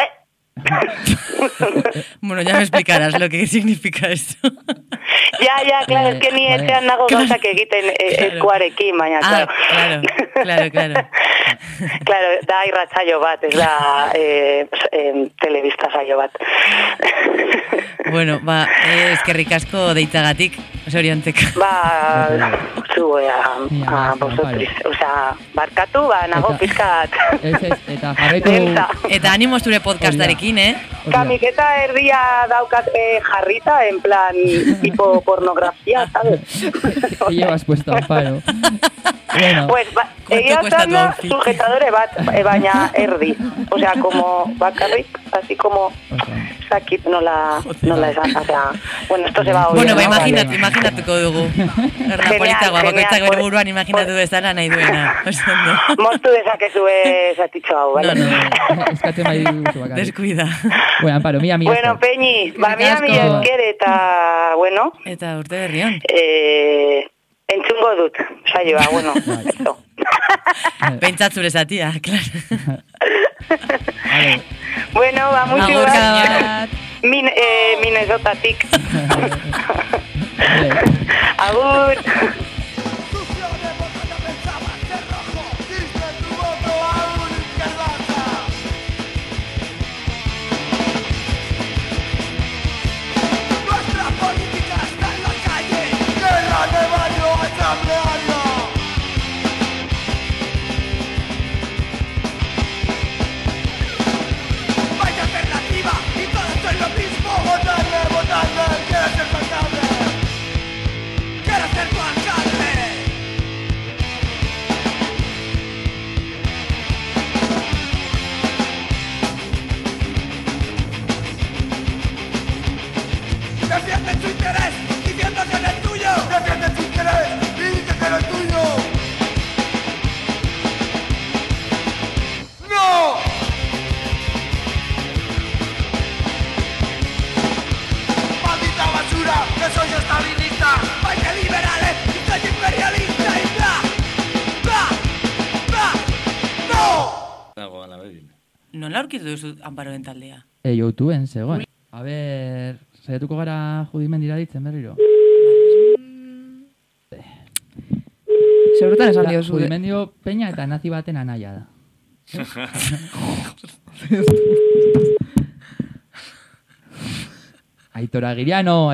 Bueno, ya me explicarás lo que significa esto. Ya, claro, es que ni etxean nago gauzak egiten eskuarekin, baina, claro. Claro. Claro, da irratsaio bat, ez da telebista saio bat. Bueno, eskerrik asko deitagatik, zoriontek. Vosotris, barkatu, nago pizkat. Eta jarraitu... Eta animo zure podcastarekin, Kamiseta erdia daukat jarrita, en plan, tipo pornografía, ¿sabes? ¿Qué llevas puesto, Amparo? Bueno. Pues, egia zanda, sujetadore bat, baina erdi. O sea, como bakarrik, así como... Zakit nola esan, o sea... Bueno, esto se va a oír. Bueno, imaginatuko dugu. Erna politagoa, bakoitzak bere buruan imaginatu bezala nahi duena. Moztu dezakezue zatitxo hau, ¿vale? No, eskatzen bai duzu bakarrik. Descuida. Bueno, Amparo, mila Bueno, Peñi, mila esker eta, bueno... Eta urte berrion. Entzungo dut, saioa, bueno, eso. Pentsat zure zatia, claro. Bueno, mucho bat. Minnesotatik. Agur. Vaya alternativa y todo esto es lo mismo. Votadle, quiero ser tu alcalde. Quiero ser tu alcalde. Defiende su interés diciendo que es el tuyo. Defiende su interés y dice que es el tuyo. ¡No! ¡Maldita basura! ¡Que soy estabilista! ¡Vaya liberales! ¡Y soy imperialista! ¡Y bla! ¡No! Dago ala begin. Nola aurkitu duzu Amparoren taldea? YouTubeen zegoen. A ber, saiatuko gara Judimendira ditzen berriro. Segurutan esan diozu. Judimendio peña eta nazi baten anaia da. Aitor Agiriano.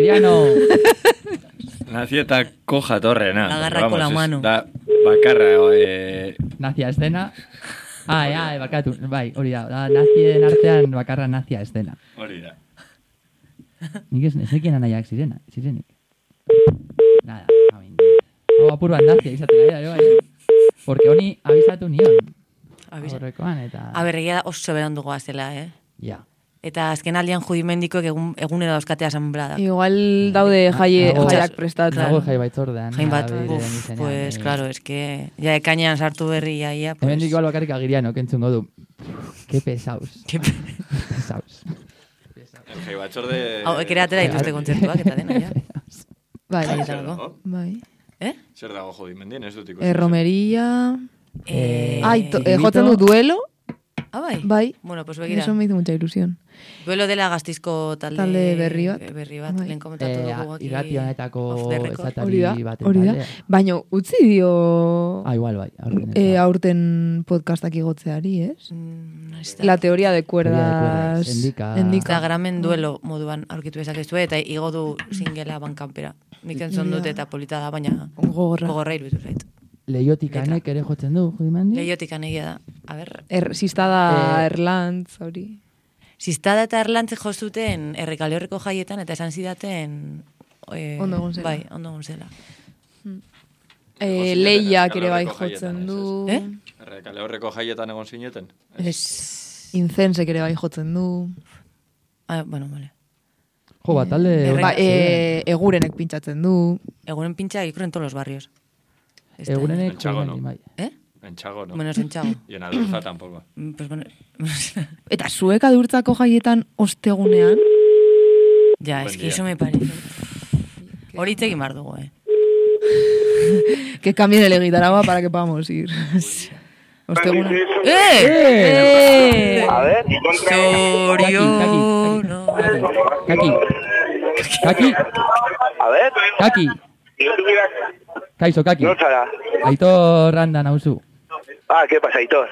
Nazietako jatorrena. Agarra con la mano. Da bakarra. Nazia escena. Bakatu, bai, hori da. Nazien artean bakarra nazia escena. Hori da. Nik ez nekien anaiak zirenik. Nada, apur bat nazia izatela, bai. Porque honi abizatu nion. Horrekoan, eta... Aberregia da oso berandu goazela, Ja. Eta azken aldean Judimendikoek egunero dauzkate asamblada. Igual daude jaiak prestatzen. Dago jai baitzordean. Jain bat, pues, claro, es que ya ekainan sartu berri iaia, pues... Hemen igual bakarrik Agiriano, kentzungo du. Que pesaus. Pesaus. Jai batzorde... Hau, ekere atera dituzte kontzertuak, eta dena, ja. Bai. Zer dago Judimendien, ez dut ikusten. Romería... jotzen du duelo... Bai. Bueno, pues begira. Eso me hizo mucha ilusión. Duelo dela Gastizko talde berri bat. Lehen komentatu dugu aquí. Irrati honetako esatari baten taldea. Baina, utzi dio... Igual, bai. Aurten podcastak igotzeari, ez? La teoría de cuerdas... Instagramen duelo moduan aurkitu ezakezue, eta igo du singela bankanpera. Nik entzun dut eta polita da, baina gogorra iruditu zait. Leiotikanek ere jotzen du, Judimendi? Leiotikan egia da. A ber... Sistada, Erlantz, hori. Sistada eta Erlantz jo zuten Errekale Horreko jaietan eta esan zidaten... Ondo egon zela. Bai, ondo egon zela. Lehiak ere bai jotzen du. Errekale Horreko jaietan egon zineten? Incensek ere bai jotzen du. Bueno, vale. Jo, bat, talde... Egurenek pintxatzen du. Eguren pintxa, ikuren todos los barrios. Egurenek... Entxago, no? Entxago, no? Menos Entxago. Y en Adurza tampoco. Pues bueno... Eta zuek Adurtzako jaietan ostegunean? Ja, es que eso me parece... Hori egin behar dugu, Que cambien el Egitaragua para que podamos ir. Ostegunean. A ver, Kaki. A ver. Kaki. Kaixo, Kaki. No zara. Aitor Randa nauzu. ¿Qué pasa, Aitor?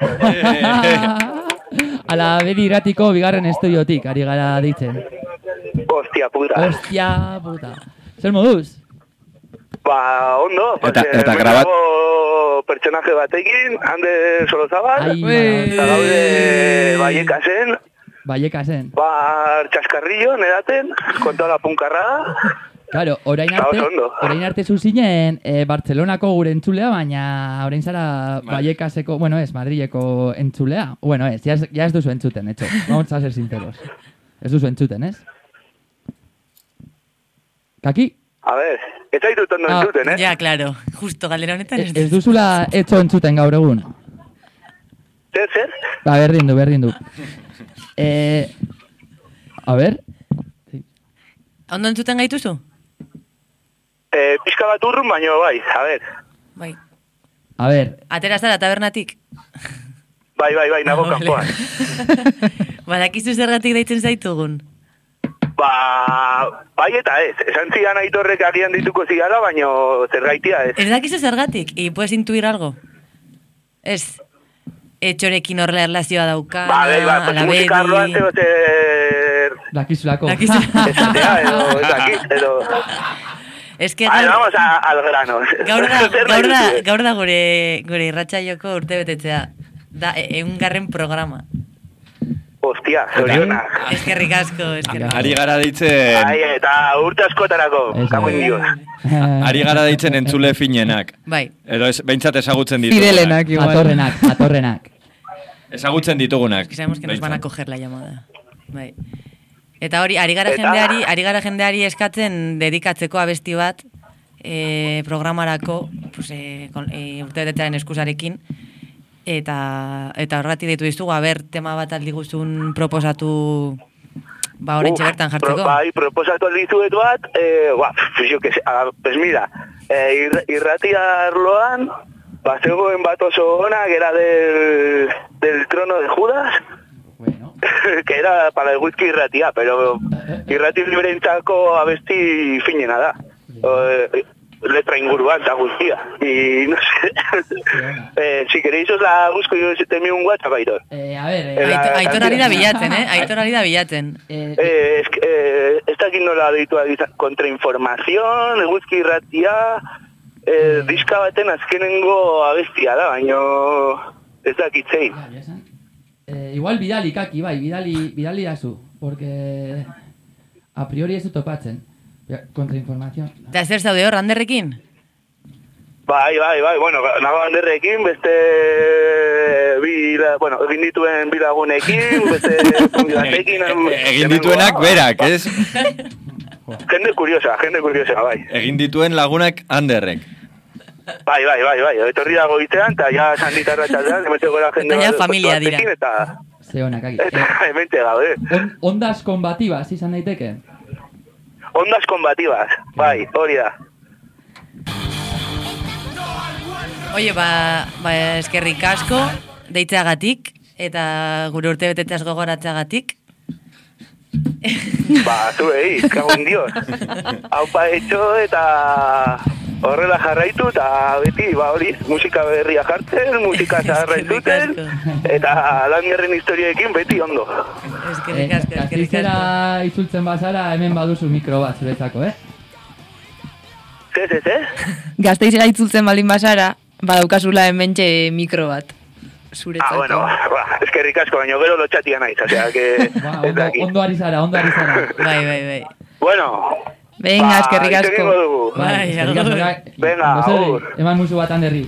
Ala bedi irratiko bigarren estudiotik, ari gara ditzen. Hostia puta. Zer moduz? Ondo. Eta grabat... Pertsonaje batekin, Hande Solozabal, eta gaude Baiekasen. Txaskarrillo, nedaten, konta la punkarra. Claro, orain arte zuzinen Bartzelonako gure entzulea, baina orain zara Baiekaseko, bueno, Madrileko entzulea. Bueno, ya ez duzu entzuten, hecho. Vamos a ser sinceros. Ez duzu entzuten, ez? Kaki? A ver, ez zaitut ondo entzuten, eh? Ja, claro. Justo, galdera honetan ez duzula etxo entzuten gaur egun. Zer? Berdin du. A ver? Ondo entzuten gaituzu? Pizka bat urrun, baino bai, a ver. Bai. A ver. Atera zara tabernatik? Bai, nago kanpoan. Badakizu zergatik deitzen zaitugun? Bai eta ez. Esan zidan Aitorrek agian dituko zigala, baino zergaitia ez. Ez dakizu zergatik? ¿Y puedes intuir algo? Ez... Etxorekin horrela erlazioa daukana, pues musika arloan zeo zer... Dakizulako. Ezatea, edo... Es que... vamos al grano. Gaur da gure irratsaioko urte betetzea. Da, 100. programa. Hostia, zorionak. Eskerrik asko. Ari gara deitzen... Eta urte askotarako. Kamoin dios. Ari gara deitzen entzule finenak. Bai. Edo behintzat ezagutzen ditugunak. Fidelenak, igual. Atorrenak. Ezagutzen ditugunak. Sabemos que nos van a coger la llamada. Bai. Eta hori, ari gara jendeari eskatzen dedikatzeko abesti bat programarako, pues, urte betetzearen eskusarekin. Eta horregatik deitu dizugu, tema bat aldi guztun proposatu horrentxe bertan jartzeko. Bai, proposatu aldi zuet bat, pues mira, irratia arloan, zegoen bat oso ona, que era del trono de Judas, que era para el whisky irratia, pero irrati liberentzako abesti finena da. Letra inguruan eta guztia. Y no sé. Si queréis os la busco yo te envío un WhatsApp, Aitor. A ver. Aitor ari da bilatzen, Aitor ari da bilatzen. Esta aquí no la deitu kontrainformación, eguzki irratia, diska baten azkenengo abestia da, baino ez dakitzein. Igual bidali, Kaki, bai, bidali dazu, porque a priori ez dut topatzen. Kontrainformazioa. Eta zer zaude hor, Anderrekin? Bai, bueno, nago Anderrekin, beste egin dituen bilagunekin, beste pungatekin. Egin dituenak berak, ez? Jende kuriosa, bai. Egin dituen lagunak Anderrek. Bai, etorri dago itean, eta ja sanditarra txaldean, emeteko la jende... Eta ja familia dira. Zeonak, Kaki. Eta emente gaude. Ondas kombatibas izan daiteke? Ondas combativas, bai, hori da. Oie, eskerrik asko, deitzeagatik, eta gure urte betetzeaz gogoratzeagatik. Zuei, kagun dios. Haupa etxo eta horrela jarraitu, eta beti, hori, musika berria jartzen, musika zaharra entzuten, eta Langerren historiekin beti ondo. Eskerrik asko. Gaztizera itzultzen bazara, hemen baduzu mikro bat zuretzako, Gazteizera itzultzen baldin basara, badaukazula hementxe mikro bat. Zuretzako. Bueno, eskerrik asko, baina gero lotxatia naiz, osea, que... Ondo ari zara. Bai. Bueno... Venga, eskerrik asko. Bai, venga, agur. Eman musu bat handerri.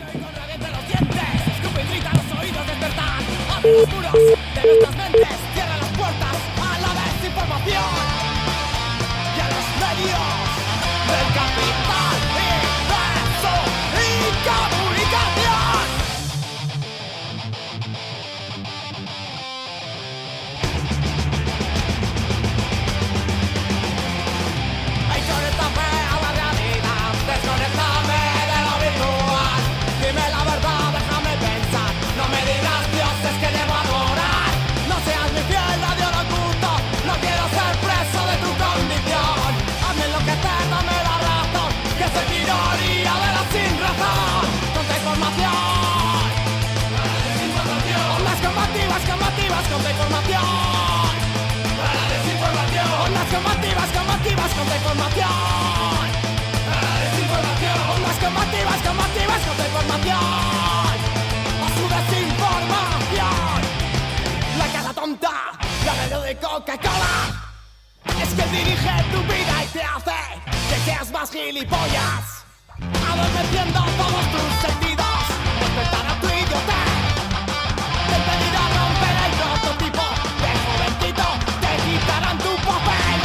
Coca-Cola es que dirige tu vida y te hace que seas más gilipollas, adormeciendo todos tus sentidos, despertar a tu idiotez. Te he pedido romper el prototipo de jovencito, te quitarán tu papel.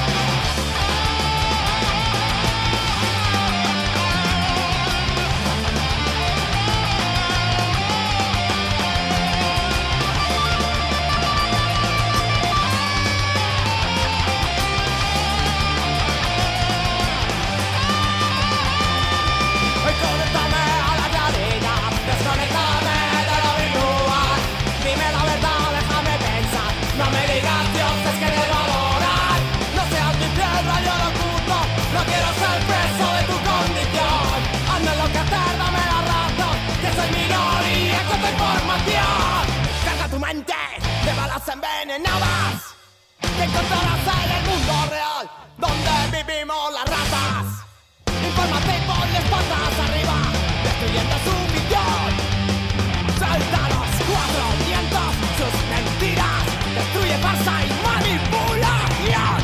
De balas envenenadas que encontrarás en el mundo real donde vivimos las ratas. Infórmate y ponles patas arriba, destruyendo su visión. Salta los cuatro vientos, sus mentiras, destruye farsa y manipulación.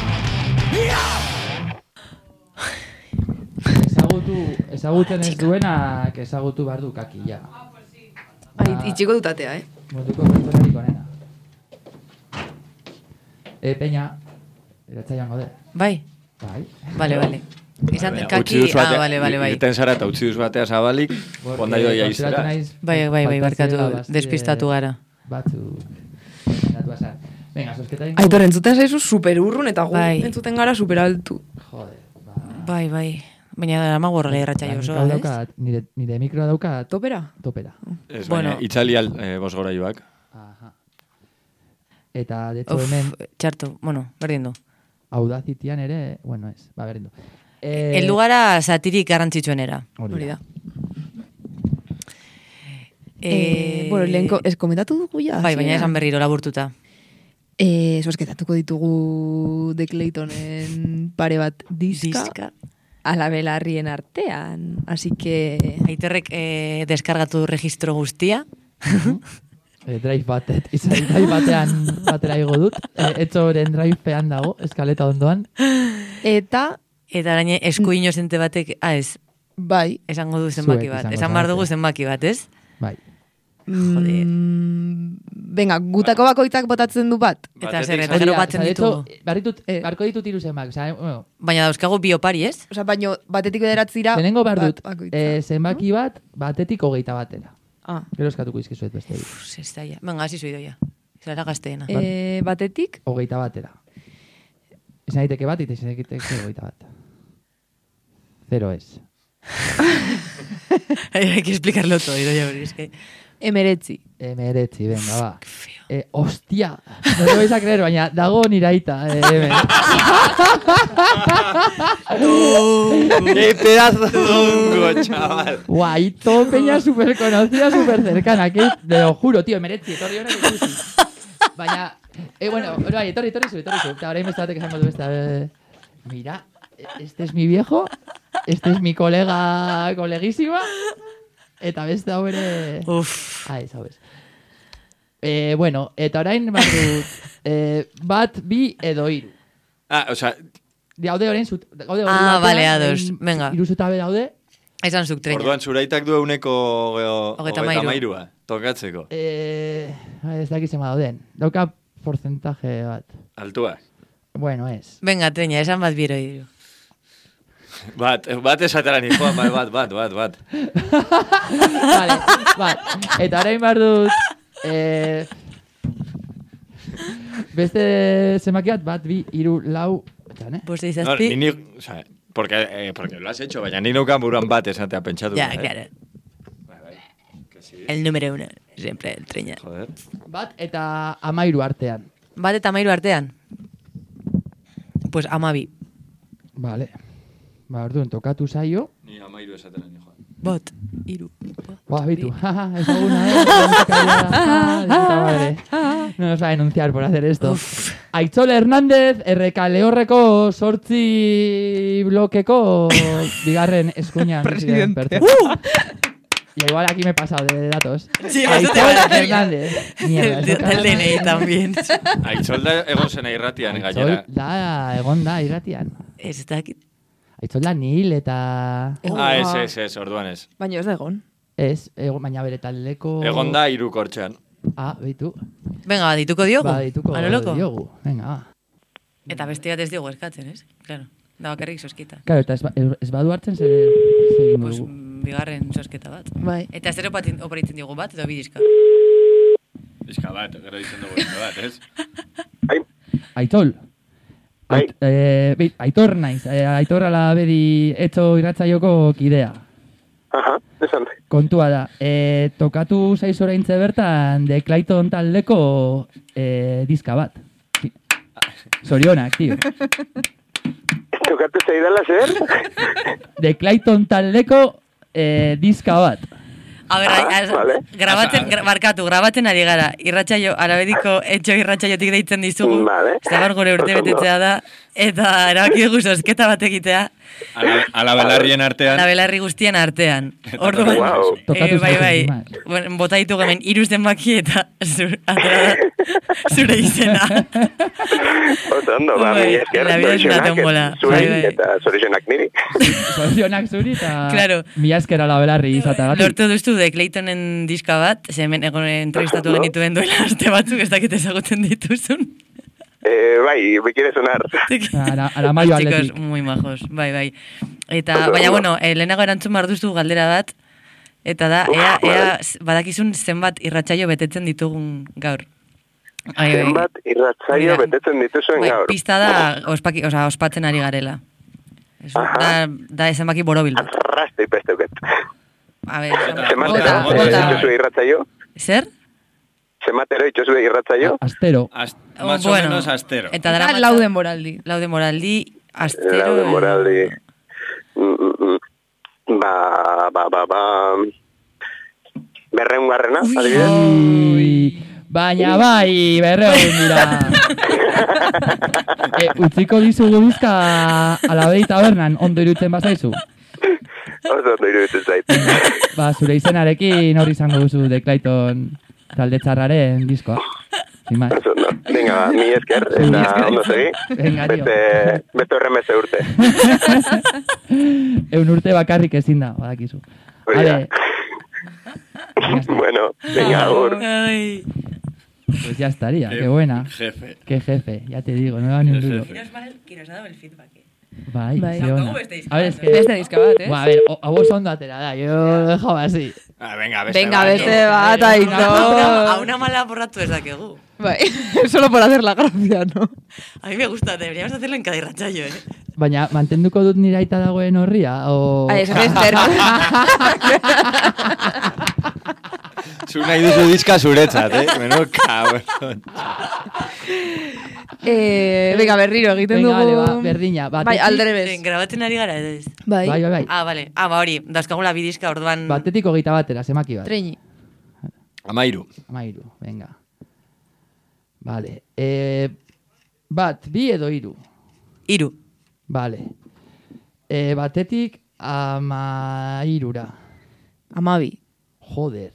Ezagutzen ez duenak ezagutu behar du kakila. Itxiko dutatea, Motuko pertsonarik onena. Peña, eratza jango de. Bai. Vale. Izan kaki, bai. Iten zara eta utzi duz batea zabalik, onda joia iztera. Bai, barkatu, despistatu gara. Batzuk. Venga, sosketa ingo. Aitor, entzuten zaizu super urrun eta gu entzuten gara super altu. Joder, Bai. Baina ama gorrela irratxa oso, ez? Nire mikroa daukat. Topera? Ez, baina itzali bosgora joak. Eta, de hecho, hemen... Txarto, berdin du. Audacitian ere, ez, berdin du. Heldu gara satirik garrantzitsuenera. Hori da. Lehenko, ez komentatu dugu ja? Bai, baina esan berriro laburtuta. Sosketatuko ditugu The Claytonen pare bat diska. Alabelarrien artean, así que... Aitorrek deskargatu registro guztia. Drive batean batera igo dut. Etxoren drivepean dago, eskaleta ondoan. Eta arañe eskuino zente batek, ez? Bai. Esango du zenbaki bat. Esan bar dugu zenbaki bat, ez? Bai. Joder. Venga, gutako bakoitzak botatzen du bat. Eta zer, eta gero batzen ditugu. Barko ditut iru zenbak. Baina dauzkagu biopari, ez? Baina batetik bederatzira... Lehenengo behar dut, zenbaki bat, batetik 21 batera. Gero eskatuko izkizuet beste. Ez da, ja. Venga, hasi zuidoia. Zara gazteena. Batetik? 21 batera. Izan daiteke bat, izan daiteke 21 bat. 0 ez. Hay que explicarlo todo, idoia, porque es que... Emeretzi, venga, va. Hostia, no lo vais a creer, baina dago niraita. ¡Qué pedazo de chaval! Guaito, peña súper conocida, súper cercana. Que te lo juro, tío, Emeretzi, etorri honek ikusi. Baina, etorri zu. Eta orain beste batek esango du beste. Mira, este es mi viejo, este es mi coleguísima, eta beste hau ere... Uf. Sabes. Bueno, eta orain bat, bi edo hiru. Osea... Daude orain vale, ados, venga. Hiru zutabe daude. Esan zuk treina. Orduan zuraitak du euneko 33 tokatzeko. Ez dakizema dauden. Dauka porcentaje bat. Altua. Bueno, ez. Venga, treina, esan bat biro hiru. Bat esatera ni joan, bat. Vale, bat. Eta orain behar dut... beste zemakiat, bat, bi, hiru, lau... Boste izazpi? O sea, porque lo has hecho, baina ni neukan buruan bat esatea pentsatu. Ya, claro. El número 1, siempre el treina. Joder. Bat eta 13 artean. Bat eta 13 artean? Pues 12. Vale. Orduan, tokatu zaio. Ni 13 esatera ni joan. Bat, hiru. Bitu. Ezaguna, no nos va a denunciar por hacer esto. Aitzol Hernández, Errekaleorreko 8 blokeko bigarren eskuinan. Presidente. Y igual aquí me he pasado de datos. Sí, Aitzol Hernández. Mierda. El DNI también. Aitzol da egon zena irratian, gainera. Aitzol da egon da irratian. Ez da... Aitzol da Nil eta... Ez, orduan ez. Baina ez da egon. Ez, baina bere taldeko... Egon da irukortxean. Beitu. Venga, dituko diogu. Dituko diogu. Venga, Eta beste bat ez diogu eskatzen, ez? Claro, da bakarrik sosketa. Claro, eta ez badu hartzen zer pues, bigarren sosketa bat. Bai. Eta zer oparitzen diogu bat, edo bi diska. Diska bat, gero ditzen dugu bat, ez? Aitzol. Aitor naiz. Aitor ala bedi etxo irratzaioko kidea. Esan. Kontua da. Tokatu zaiz oraintze bertan The Clayton taldeko diska bat. Zorionak, tío. Tokatu zaidala zer? The Clayton taldeko diska bat. A ver, grabatzen ari gara. Irratsaio, arabediko etxo irratsaiotik deitzen dizugu. Vale. Zabar gure urte betetzea da. Eta erabaki dugu sosketa bat egitea. Ala belarrien artean. Ala belarri guztien artean. Orduan, bai. Bota ditu hemen 3 zenbaki eta zure izena. Ondo, mi esker. La vida es una tómbola. Zuri eta zorionak niri. Zorionak zuri eta mi esker ala belarri izatagatik. Lortu duztu de Claytonen diska bat, hemen egon entrevistatu genituen duela aste batzuk, ez dakit ezagutzen dituzun. Bai, me quiere sonar. A la mayo atletik. Chicos, muy majos, bai. Eta, baina, bueno, lehenago erantzun behar duzu galdera bat, eta da, ea badakizun zenbat irratsaio betetzen ditugun gaur. Zenbat irratsaio betetzen dituzuen gaur. Pista da, ospatzen ari garela. Da zenbaki borobil. Arraste ipesteuket. A ver, Zematero itxosu irratsaio? Zer? Zematero itxosu irratsaio? Astero. Más o menos astero. Eta dara Laude moraldi, astero. Laude moraldi. Berreungarrena, adibidez? Baina bai, berreun dira. Utziko dizugu dizka Alabedi tabernan, ondo iruditzen bazaizu. Oso ondo iruditzen zait. Zure izenarekin hori izango duzu The Clayton talde txarraren diskoa. Venga, mi esker, eta ondo segi. Beste horren beste urte. Eun urte bakarrik ezin da, badakizu. Bueno, venga, agur. Pues ya estaría, qué buena. Jefe. Qué jefe, ya te digo, no da ni un duro. Menos mal que nos ha dado el feedback. Bai, a ver, es que... Beste diska bat, a ver, a vos ondo atera da, yo lo dejaba así. Venga, beste bat, Aitor. A una mala borratu ez dakegu. Bai, solo por hacer la gracia, ¿no? A mí me gusta, deberíamos hacerlo en cada irratsaio, Baina, mantenduko dut nire aita dagoen horria, o... Eso es cero. Zu nahi duzu diska zuretzat, Menor cabrón. Venga, berriro egiten dugu... Venga, berdina. Bai, aldrebez. Grabatzen ari gara edo. Bai. Vale. Hori, dauzkagula bidiska orduan... Batetiko 20 batera, zemaki bat. Treñi. 13, venga. Vale. Bat, bi edo 3? 3. Vale. Batetik 13. 12. Joder.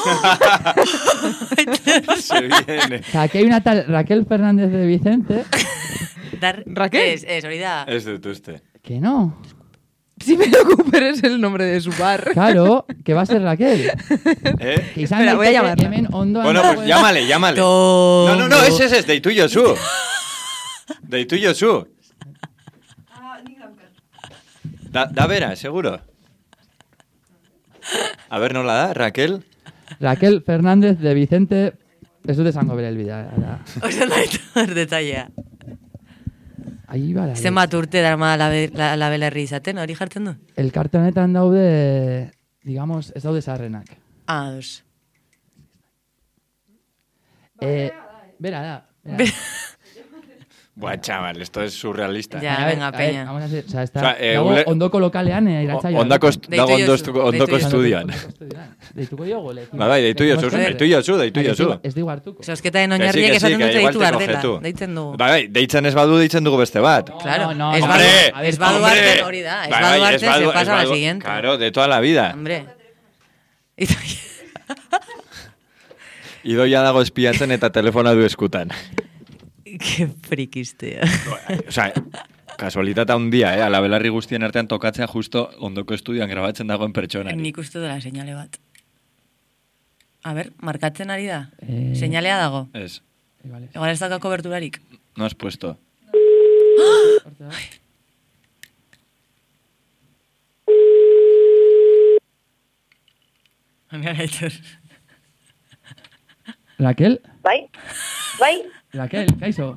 Se viene. O sea, aquí hay una tal Raquel Fernández de Vicente. ¿Raquel? Hori da. Ez dut uste. Que no. Si me Cooper es el nombre de su bar. Claro, que va a ser Raquel. Que izan Espera, voy a daiteke llamarla. hemen ondoan Bueno, pues llámale. No, es, deitu Josu. Deitu Josu. Da bera, seguro. A ver, nola da, Raquel? Raquel Fernández de Vicente. Ez dut esango bere elbidea. Oso nahi detailea. Ahí va la Zenbat urte darma la belarri izaten, hori jartzen du? Elkarte honetan daude, digamos, ez daude zaharrenak. Dos. Bera da. Buah, chaval, esto es surrealista. Ya, venga, peña. Vamos a hacer, o sea, está, O sea, dago ondoko lokalean iratzaia. Ondoko estudioan. Deituko diogo lekin. Bai, deitu Josu. Ez digu hartuko. Sosketaren oinarriek esaten dute deitu ardela. Deitzen dugu. Bai, deitzen ez badu deitzen dugu beste bat. Claro, no, ez badu arte hori da. Ez badu arte se pasa a la siguiente. Claro, de toda la vida. Hombre. Idoia dago espiatzen eta telefona du eskutan. Que frikistea. O sea, kasualitatea handia, ala belarri guztien artean tokatzea justo ondoko estudioan grabatzen dagoen pertsonari. Nik uste dela seinale bat. A ver, markatzen ari da? Seinalea dago? Ez. Igual ez daka koberturarik. No has puesto. Raquel? Bai? Raquel, kaixo.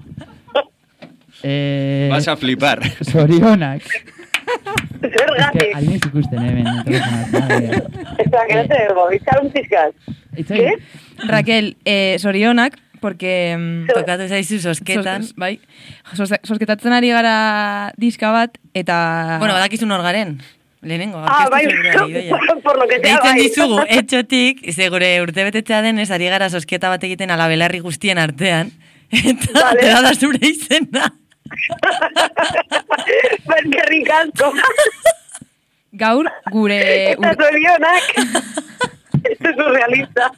Vas a flipar. Zorionak. Zergatik. Alin ez ikusten hemen. Espera, que no te oigo. Bizar un pizkat. ¿Qué? Raquel, sorionak, porque... Tokatu zaizu sosketan. Bai. Sosketatzen ari gara diska bat, eta... Bueno, badakizu nor garen. Lehenengo, bai, por lo que sea, deitzen bai. dizugu, etxotik, ze gure urtebetetzea denez, ari gara sosketa bat egiten ala belarri guztien artean, eta atera da zure izena. Berkerrik asko. Gaur, gure... Eta zorionak. Esto es surrealista.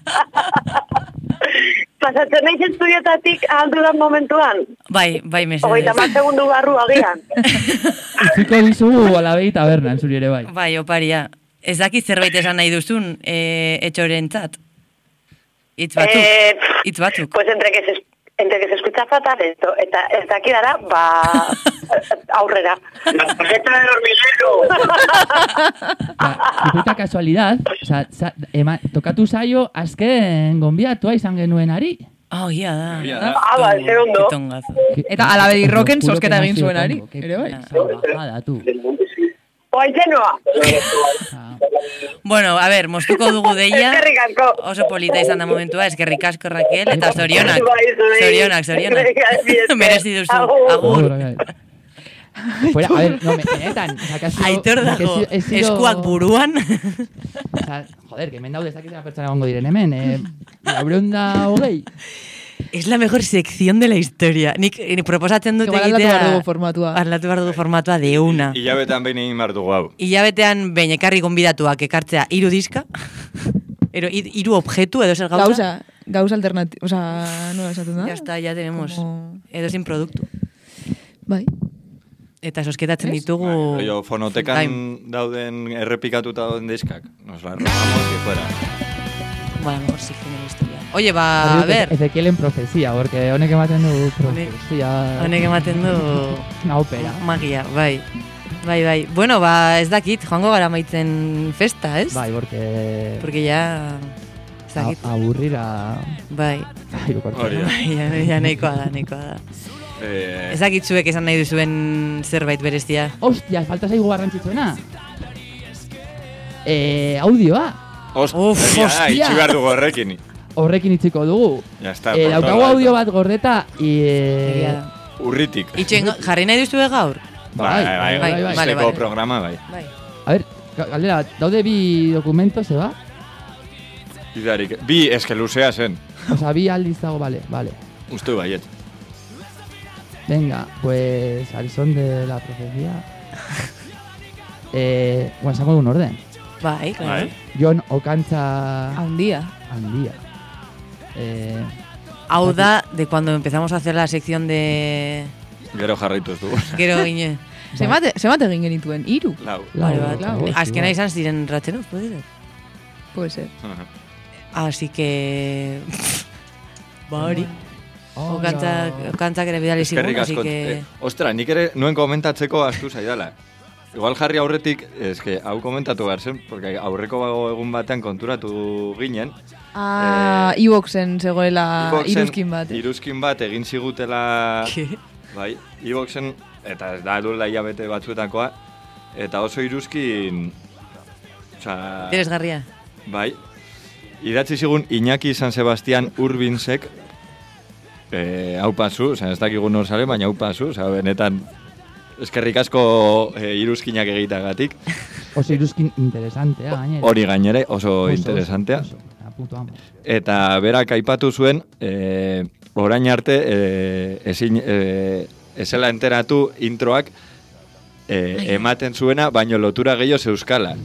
Pasatzen naiz estudiotatik aldudan momentuan. Bai, mesedez. 30 segundu barru agian. Utziko dizugu alabei tabernan, zuri ere bai. Bai, oparia. Ez dakit zerbait esan nahi duzun etxorentzat. Hitz batzuk. Pues entre que se escucha fatal esto, eta ez dakidara, aurrera. La tarjeta del hormiguero. Puta casualidad, o sea, tokatu zaio azken gonbiatua izan genuenari. Ia da. Bai, ze ondo. Eta alabedi roken sosketa egin zuenari. Ere bai. Bada, tu. Oaitenoa. Bueno, a ver, moztuko dugu deia. Eskerrik asko. Oso polita izan da momentua, eskerrik asko Raquel, eta zorionak. Zorionak. Merezi duzu. Agur. Fuera, a ver, no, benetan. Aitor dago, eskuak buruan. O sea, joder, que hemen daude ez dakizena pertsona gongo diren hemen. 920. Es la mejor sección de la historia. Nik proposatzen dut egitea... Aldatu behar dugu formatua. Aldatu behar dugu formatua de una. Hilabetean behin egin behar dugu hau. Hilabetean behin ekarri gonbidatuak ekartzea 3 diska. 3 objektu edo zer gauza. Gauza alternativo. O sea, no esaten da. Ya está, ya tenemos. Edo sin produktu. Bai. Eta sosketatzen ditugu... Fonotekan dauden errepikatuta dauden diskak. Nos la robamos y fuera. Bueno, mejor sí que me historia. Oye, a ver... Ezequiel en profecía, porque honek ematen du profecía... Honek ematen du... Una ópera. Magia, bai. Bueno, ez dakit, joango gara maitzen festa, ez? Bai, porque... Porque ya... Ez dakit. Aburrira... Bai. Ja, nahikoa da. Ez dakit zuek esan nahi duzuen zerbait berezia. Ostia, falta zaigu garrantzitsuena. Audioa. Hostia, itxi behar dugu horrekin. Horrekin itziko dugu. Ya está. Daukagu audio bat gordeta. Urritik. Itxen, jarri nahi duzue gaur? Bai. Esteko programa, bai. A ver, galdera, daude 2 dokumentos, eba? Idarik, 2, eske luzea zen. O sea, 2 aldiz dago, vale. Uste baiet. Venga, pues al son de la profecía. Guanzango duen orden. Bai, claro. Jon Okantza... Handia. Hau da, de cuando empezamos a hacer la sección de... Gero jarraitu ez dugu. Gero gine. Zemate egin genituen, 3. Lau. Azkena izan ziren ratxeros, puede ser? Puede ser. Así que... Hori. Okantzak ere bidali zigun, así que... Ostra, nik ere nuen komentatzeko astu zaidala. Igual jarri aurretik, eske, hau komentatu behar zen, porque aurreko egun batean konturatu ginen. iVoxen zegoela iruzkin bat. Iruzkin bat egin zigutela... Bai, iVoxen, eta da duela hilabete batzuetakoa, eta oso iruzkin... Interesgarria. Bai, idatzi zigun Iñaki San Sebastian Urbinsek, hau pasu, ez dakigun nor zaren, baina hau pasu, benetan eskerrik asko iruzkinak egitagatik. Oso iruzkin interesantea, gainera. Hori gainere, oso interesantea. Eta berak aipatu zuen, orain arte, ezela enteratu introak ematen zuena, baino lotura gehiago zeuskala.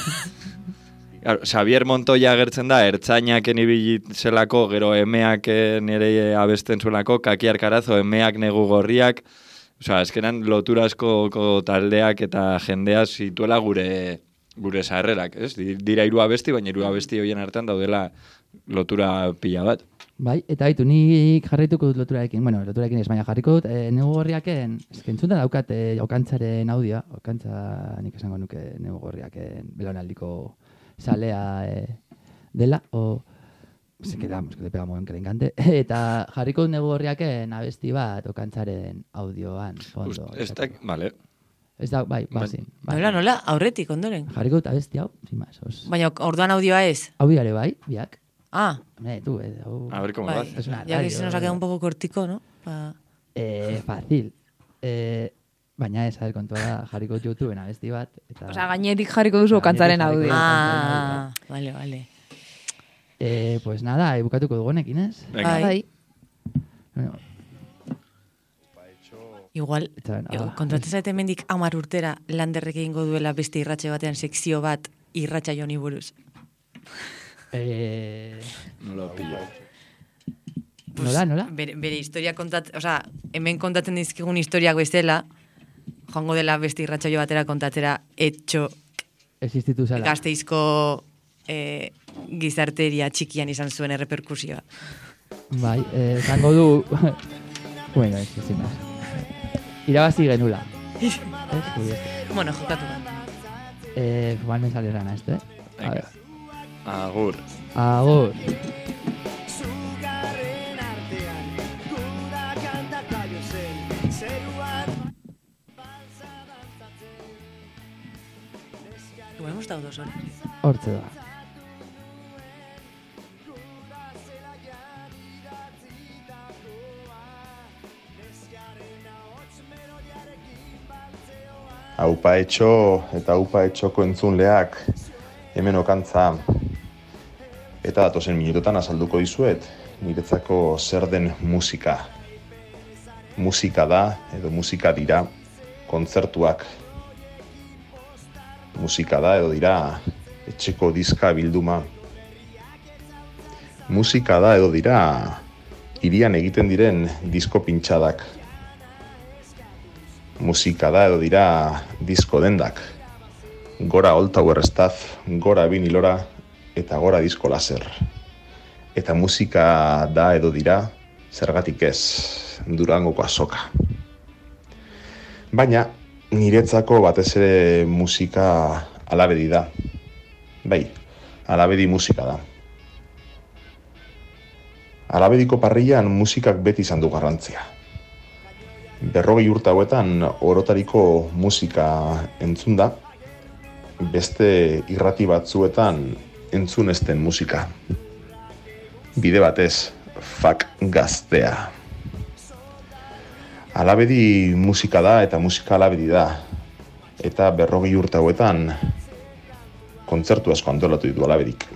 Xavier Montoya agertzen da, ertzainak enibilitzelako, gero emeak nire abesten zuelako, Kakiar Karazo, emeak negu gorriak, eskenan lotura asko taldeak eta jendea zituela gure sarrerak, ez? Dira 3 abesti, baina 3 abesti horien artean daudela lotura pila bat. Bai, eta baitu, nik jarraituko dut loturarekin, loturarekin ez, baina jarriko dut, negu gorriaken, entzunta daukat Okantzaren audioa, Okantza nik esango nuke negu gorriaken belaunaldiko salea dela, se quedamos, que le pegamos en que le encante, eta jarriko dut negu gorriaken abesti bat Okantzaren audioan fondo. Vale. Ez da, bai, bazin. Nola, aurretik, ondoren. Jarriko dut abesti hau, sin más. Baina orduan audioa ez? Audioare bai, biak. Ah. Tú, a ver cómo va. Ya que se nos ha quedado un poco cortico, ¿no? Fácil. Baina ez, kontua da, jarriko YouTubeen abesti bat. Gainetik jarriko duzu Okantzaren audio. Vale. Pues nada, bukatuko dugunekin, ez? Bai. Igual, kontratzen mendik 10 urtera landerrek egingo duela beste irratxe batean sekzio bat irratxa joni buruz. No lo pillo. Nola? Bere historia hemen kontatzen dizkigun historiak bezala, joango dela beste irratsaio batera kontatzera etxo existitu zela. Gasteizko gizarteria txikian izan zuen erreperkusioa. Bai, zango du... Bueno, ez más. Irabazi genula. Bueno, jokatu da. Igual me sale rana este. A ver. Agur. Igual hemos estado 2 horas. Hortze da. Aupa etxo eta aupa etxoko entzunleak hemen Okantza. Eta datozen minutotan azalduko dizuet niretzako zer den musika. Musika da edo musika dira kontzertuak. Musika da edo dira etxeko diska bilduma. Musika da edo dira hirian egiten diren disko pintxadak. Musika da edo dira disko dendak. Gora Old Tower Staff, gora vinilora eta gora disko laser. Eta musika da edo dira zergatik ez Durangoko azoka. Baina niretzako batez ere musika alabedi da. Bai, alabedi musika da. Alabediko parrilan musikak beti izan du garrantzia. 40 urte hauetan orotariko musika entzun da, beste irrati batzuetan entzun ez den musika. Bide batez, fak gaztea. Alabedi musika da eta musika alabedi da. Eta 40 urte hauetan kontzertu asko antolatu ditu alabedik.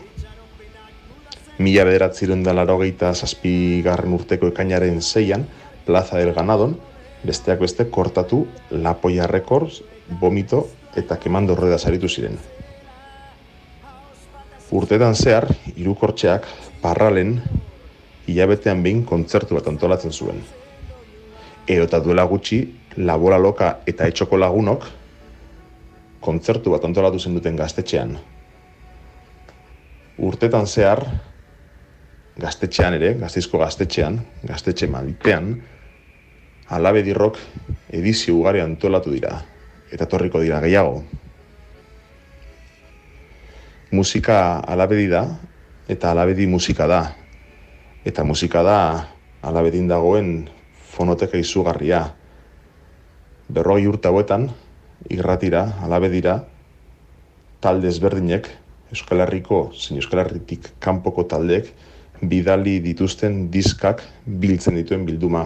1987 urteko ekainaren 6an, Plaza del Ganadon, besteak beste kortatu La Polla Records, Vomito eta kemando rueda saritu ziren. Urtetan zehar, hirukortxeak parralen hilabetean behin kontzertu bat antolatzen zuen. Eta duela gutxi, Labola Loka eta Etxoko Lagunok kontzertu bat antolatu zen duten gaztetxean. Urtetan zehar, gaztetxean ere, Gasteizko gaztetxean, gaztetxe maltean, Alabedi Rock edizio ugari antolatu dira, eta torriko dira gehiago. Musika Alabedi da, eta Alabedi musika da. Eta musika da Alabedin dagoen fonoteka izugarria. 40 urte hauetan, irratira, Alabedira, talde ezberdinek, Euskal Herriko, zein Euskal Herritik kanpoko taldeek, bidali dituzten diskak biltzen dituen bilduma.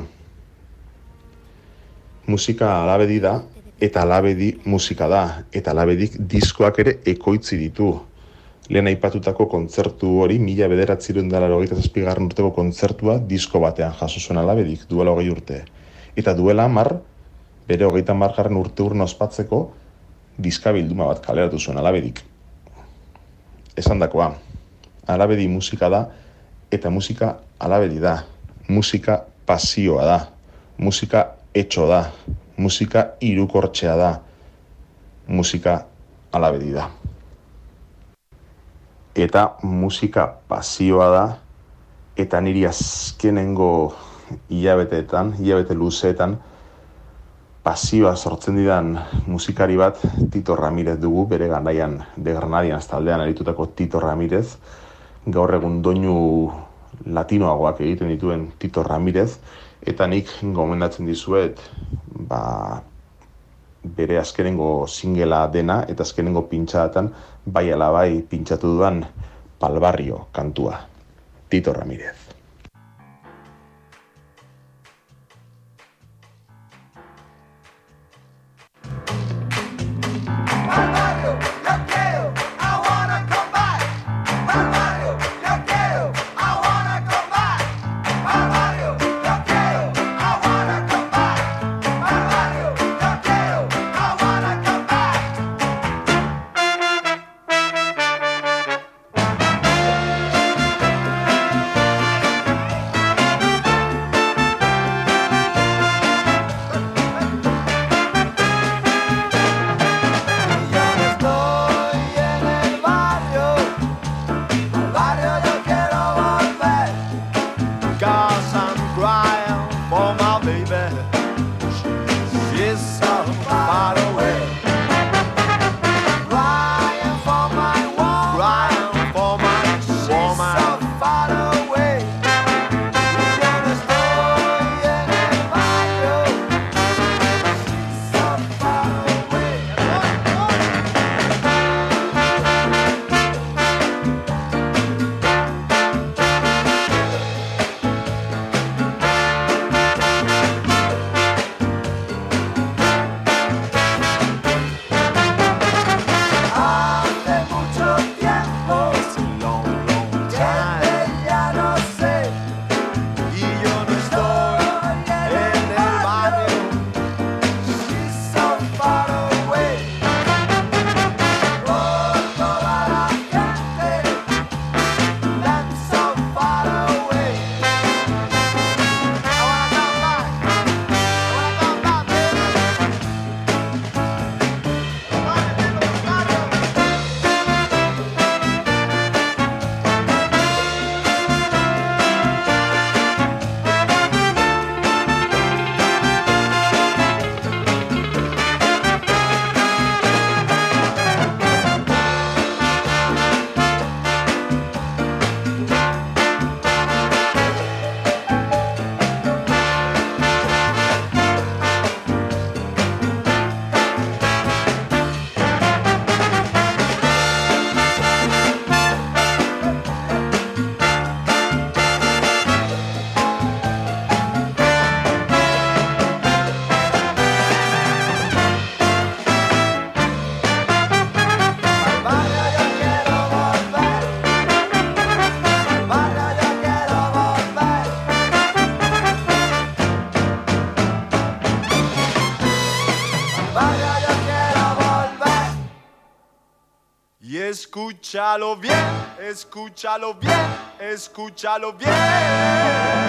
Musika Alabedi da, eta Alabedi musika da, eta Alabedik diskoak ere ekoitzi ditu. Lehen aipatutako kontzertu hori, 1987 urteko kontzertua disko batean jaso zuen Alabedik, duela 20 urte. Eta duela 10, bere 30. urte urna ospatzeko, diska bilduma bat kaleratu zuen Alabedik. Esandakoa, Alabedi musika da, eta musika Alabedi da. Musika pasioa da, musika etxo da, musika hirukortxea da, musika Alabedi da. Eta musika pasioa da, eta niri azkenengo hilabete luzeetan, pasioa sortzen didan musikari bat, Tito Ramirez dugu, bere garaian de Granadians taldean aritutako Tito Ramirez, gaur egun doinu latinoagoak egiten dituen Tito Ramirez, eta nik gomendatzen dizuet, bere azkenengo singela dena, eta azkenengo pintxadatan, bai ala bai pintxatu dudan Palbarrio kantua, Tito Ramirez. escúchalo bien, escúchalo bien, escúchalo bien.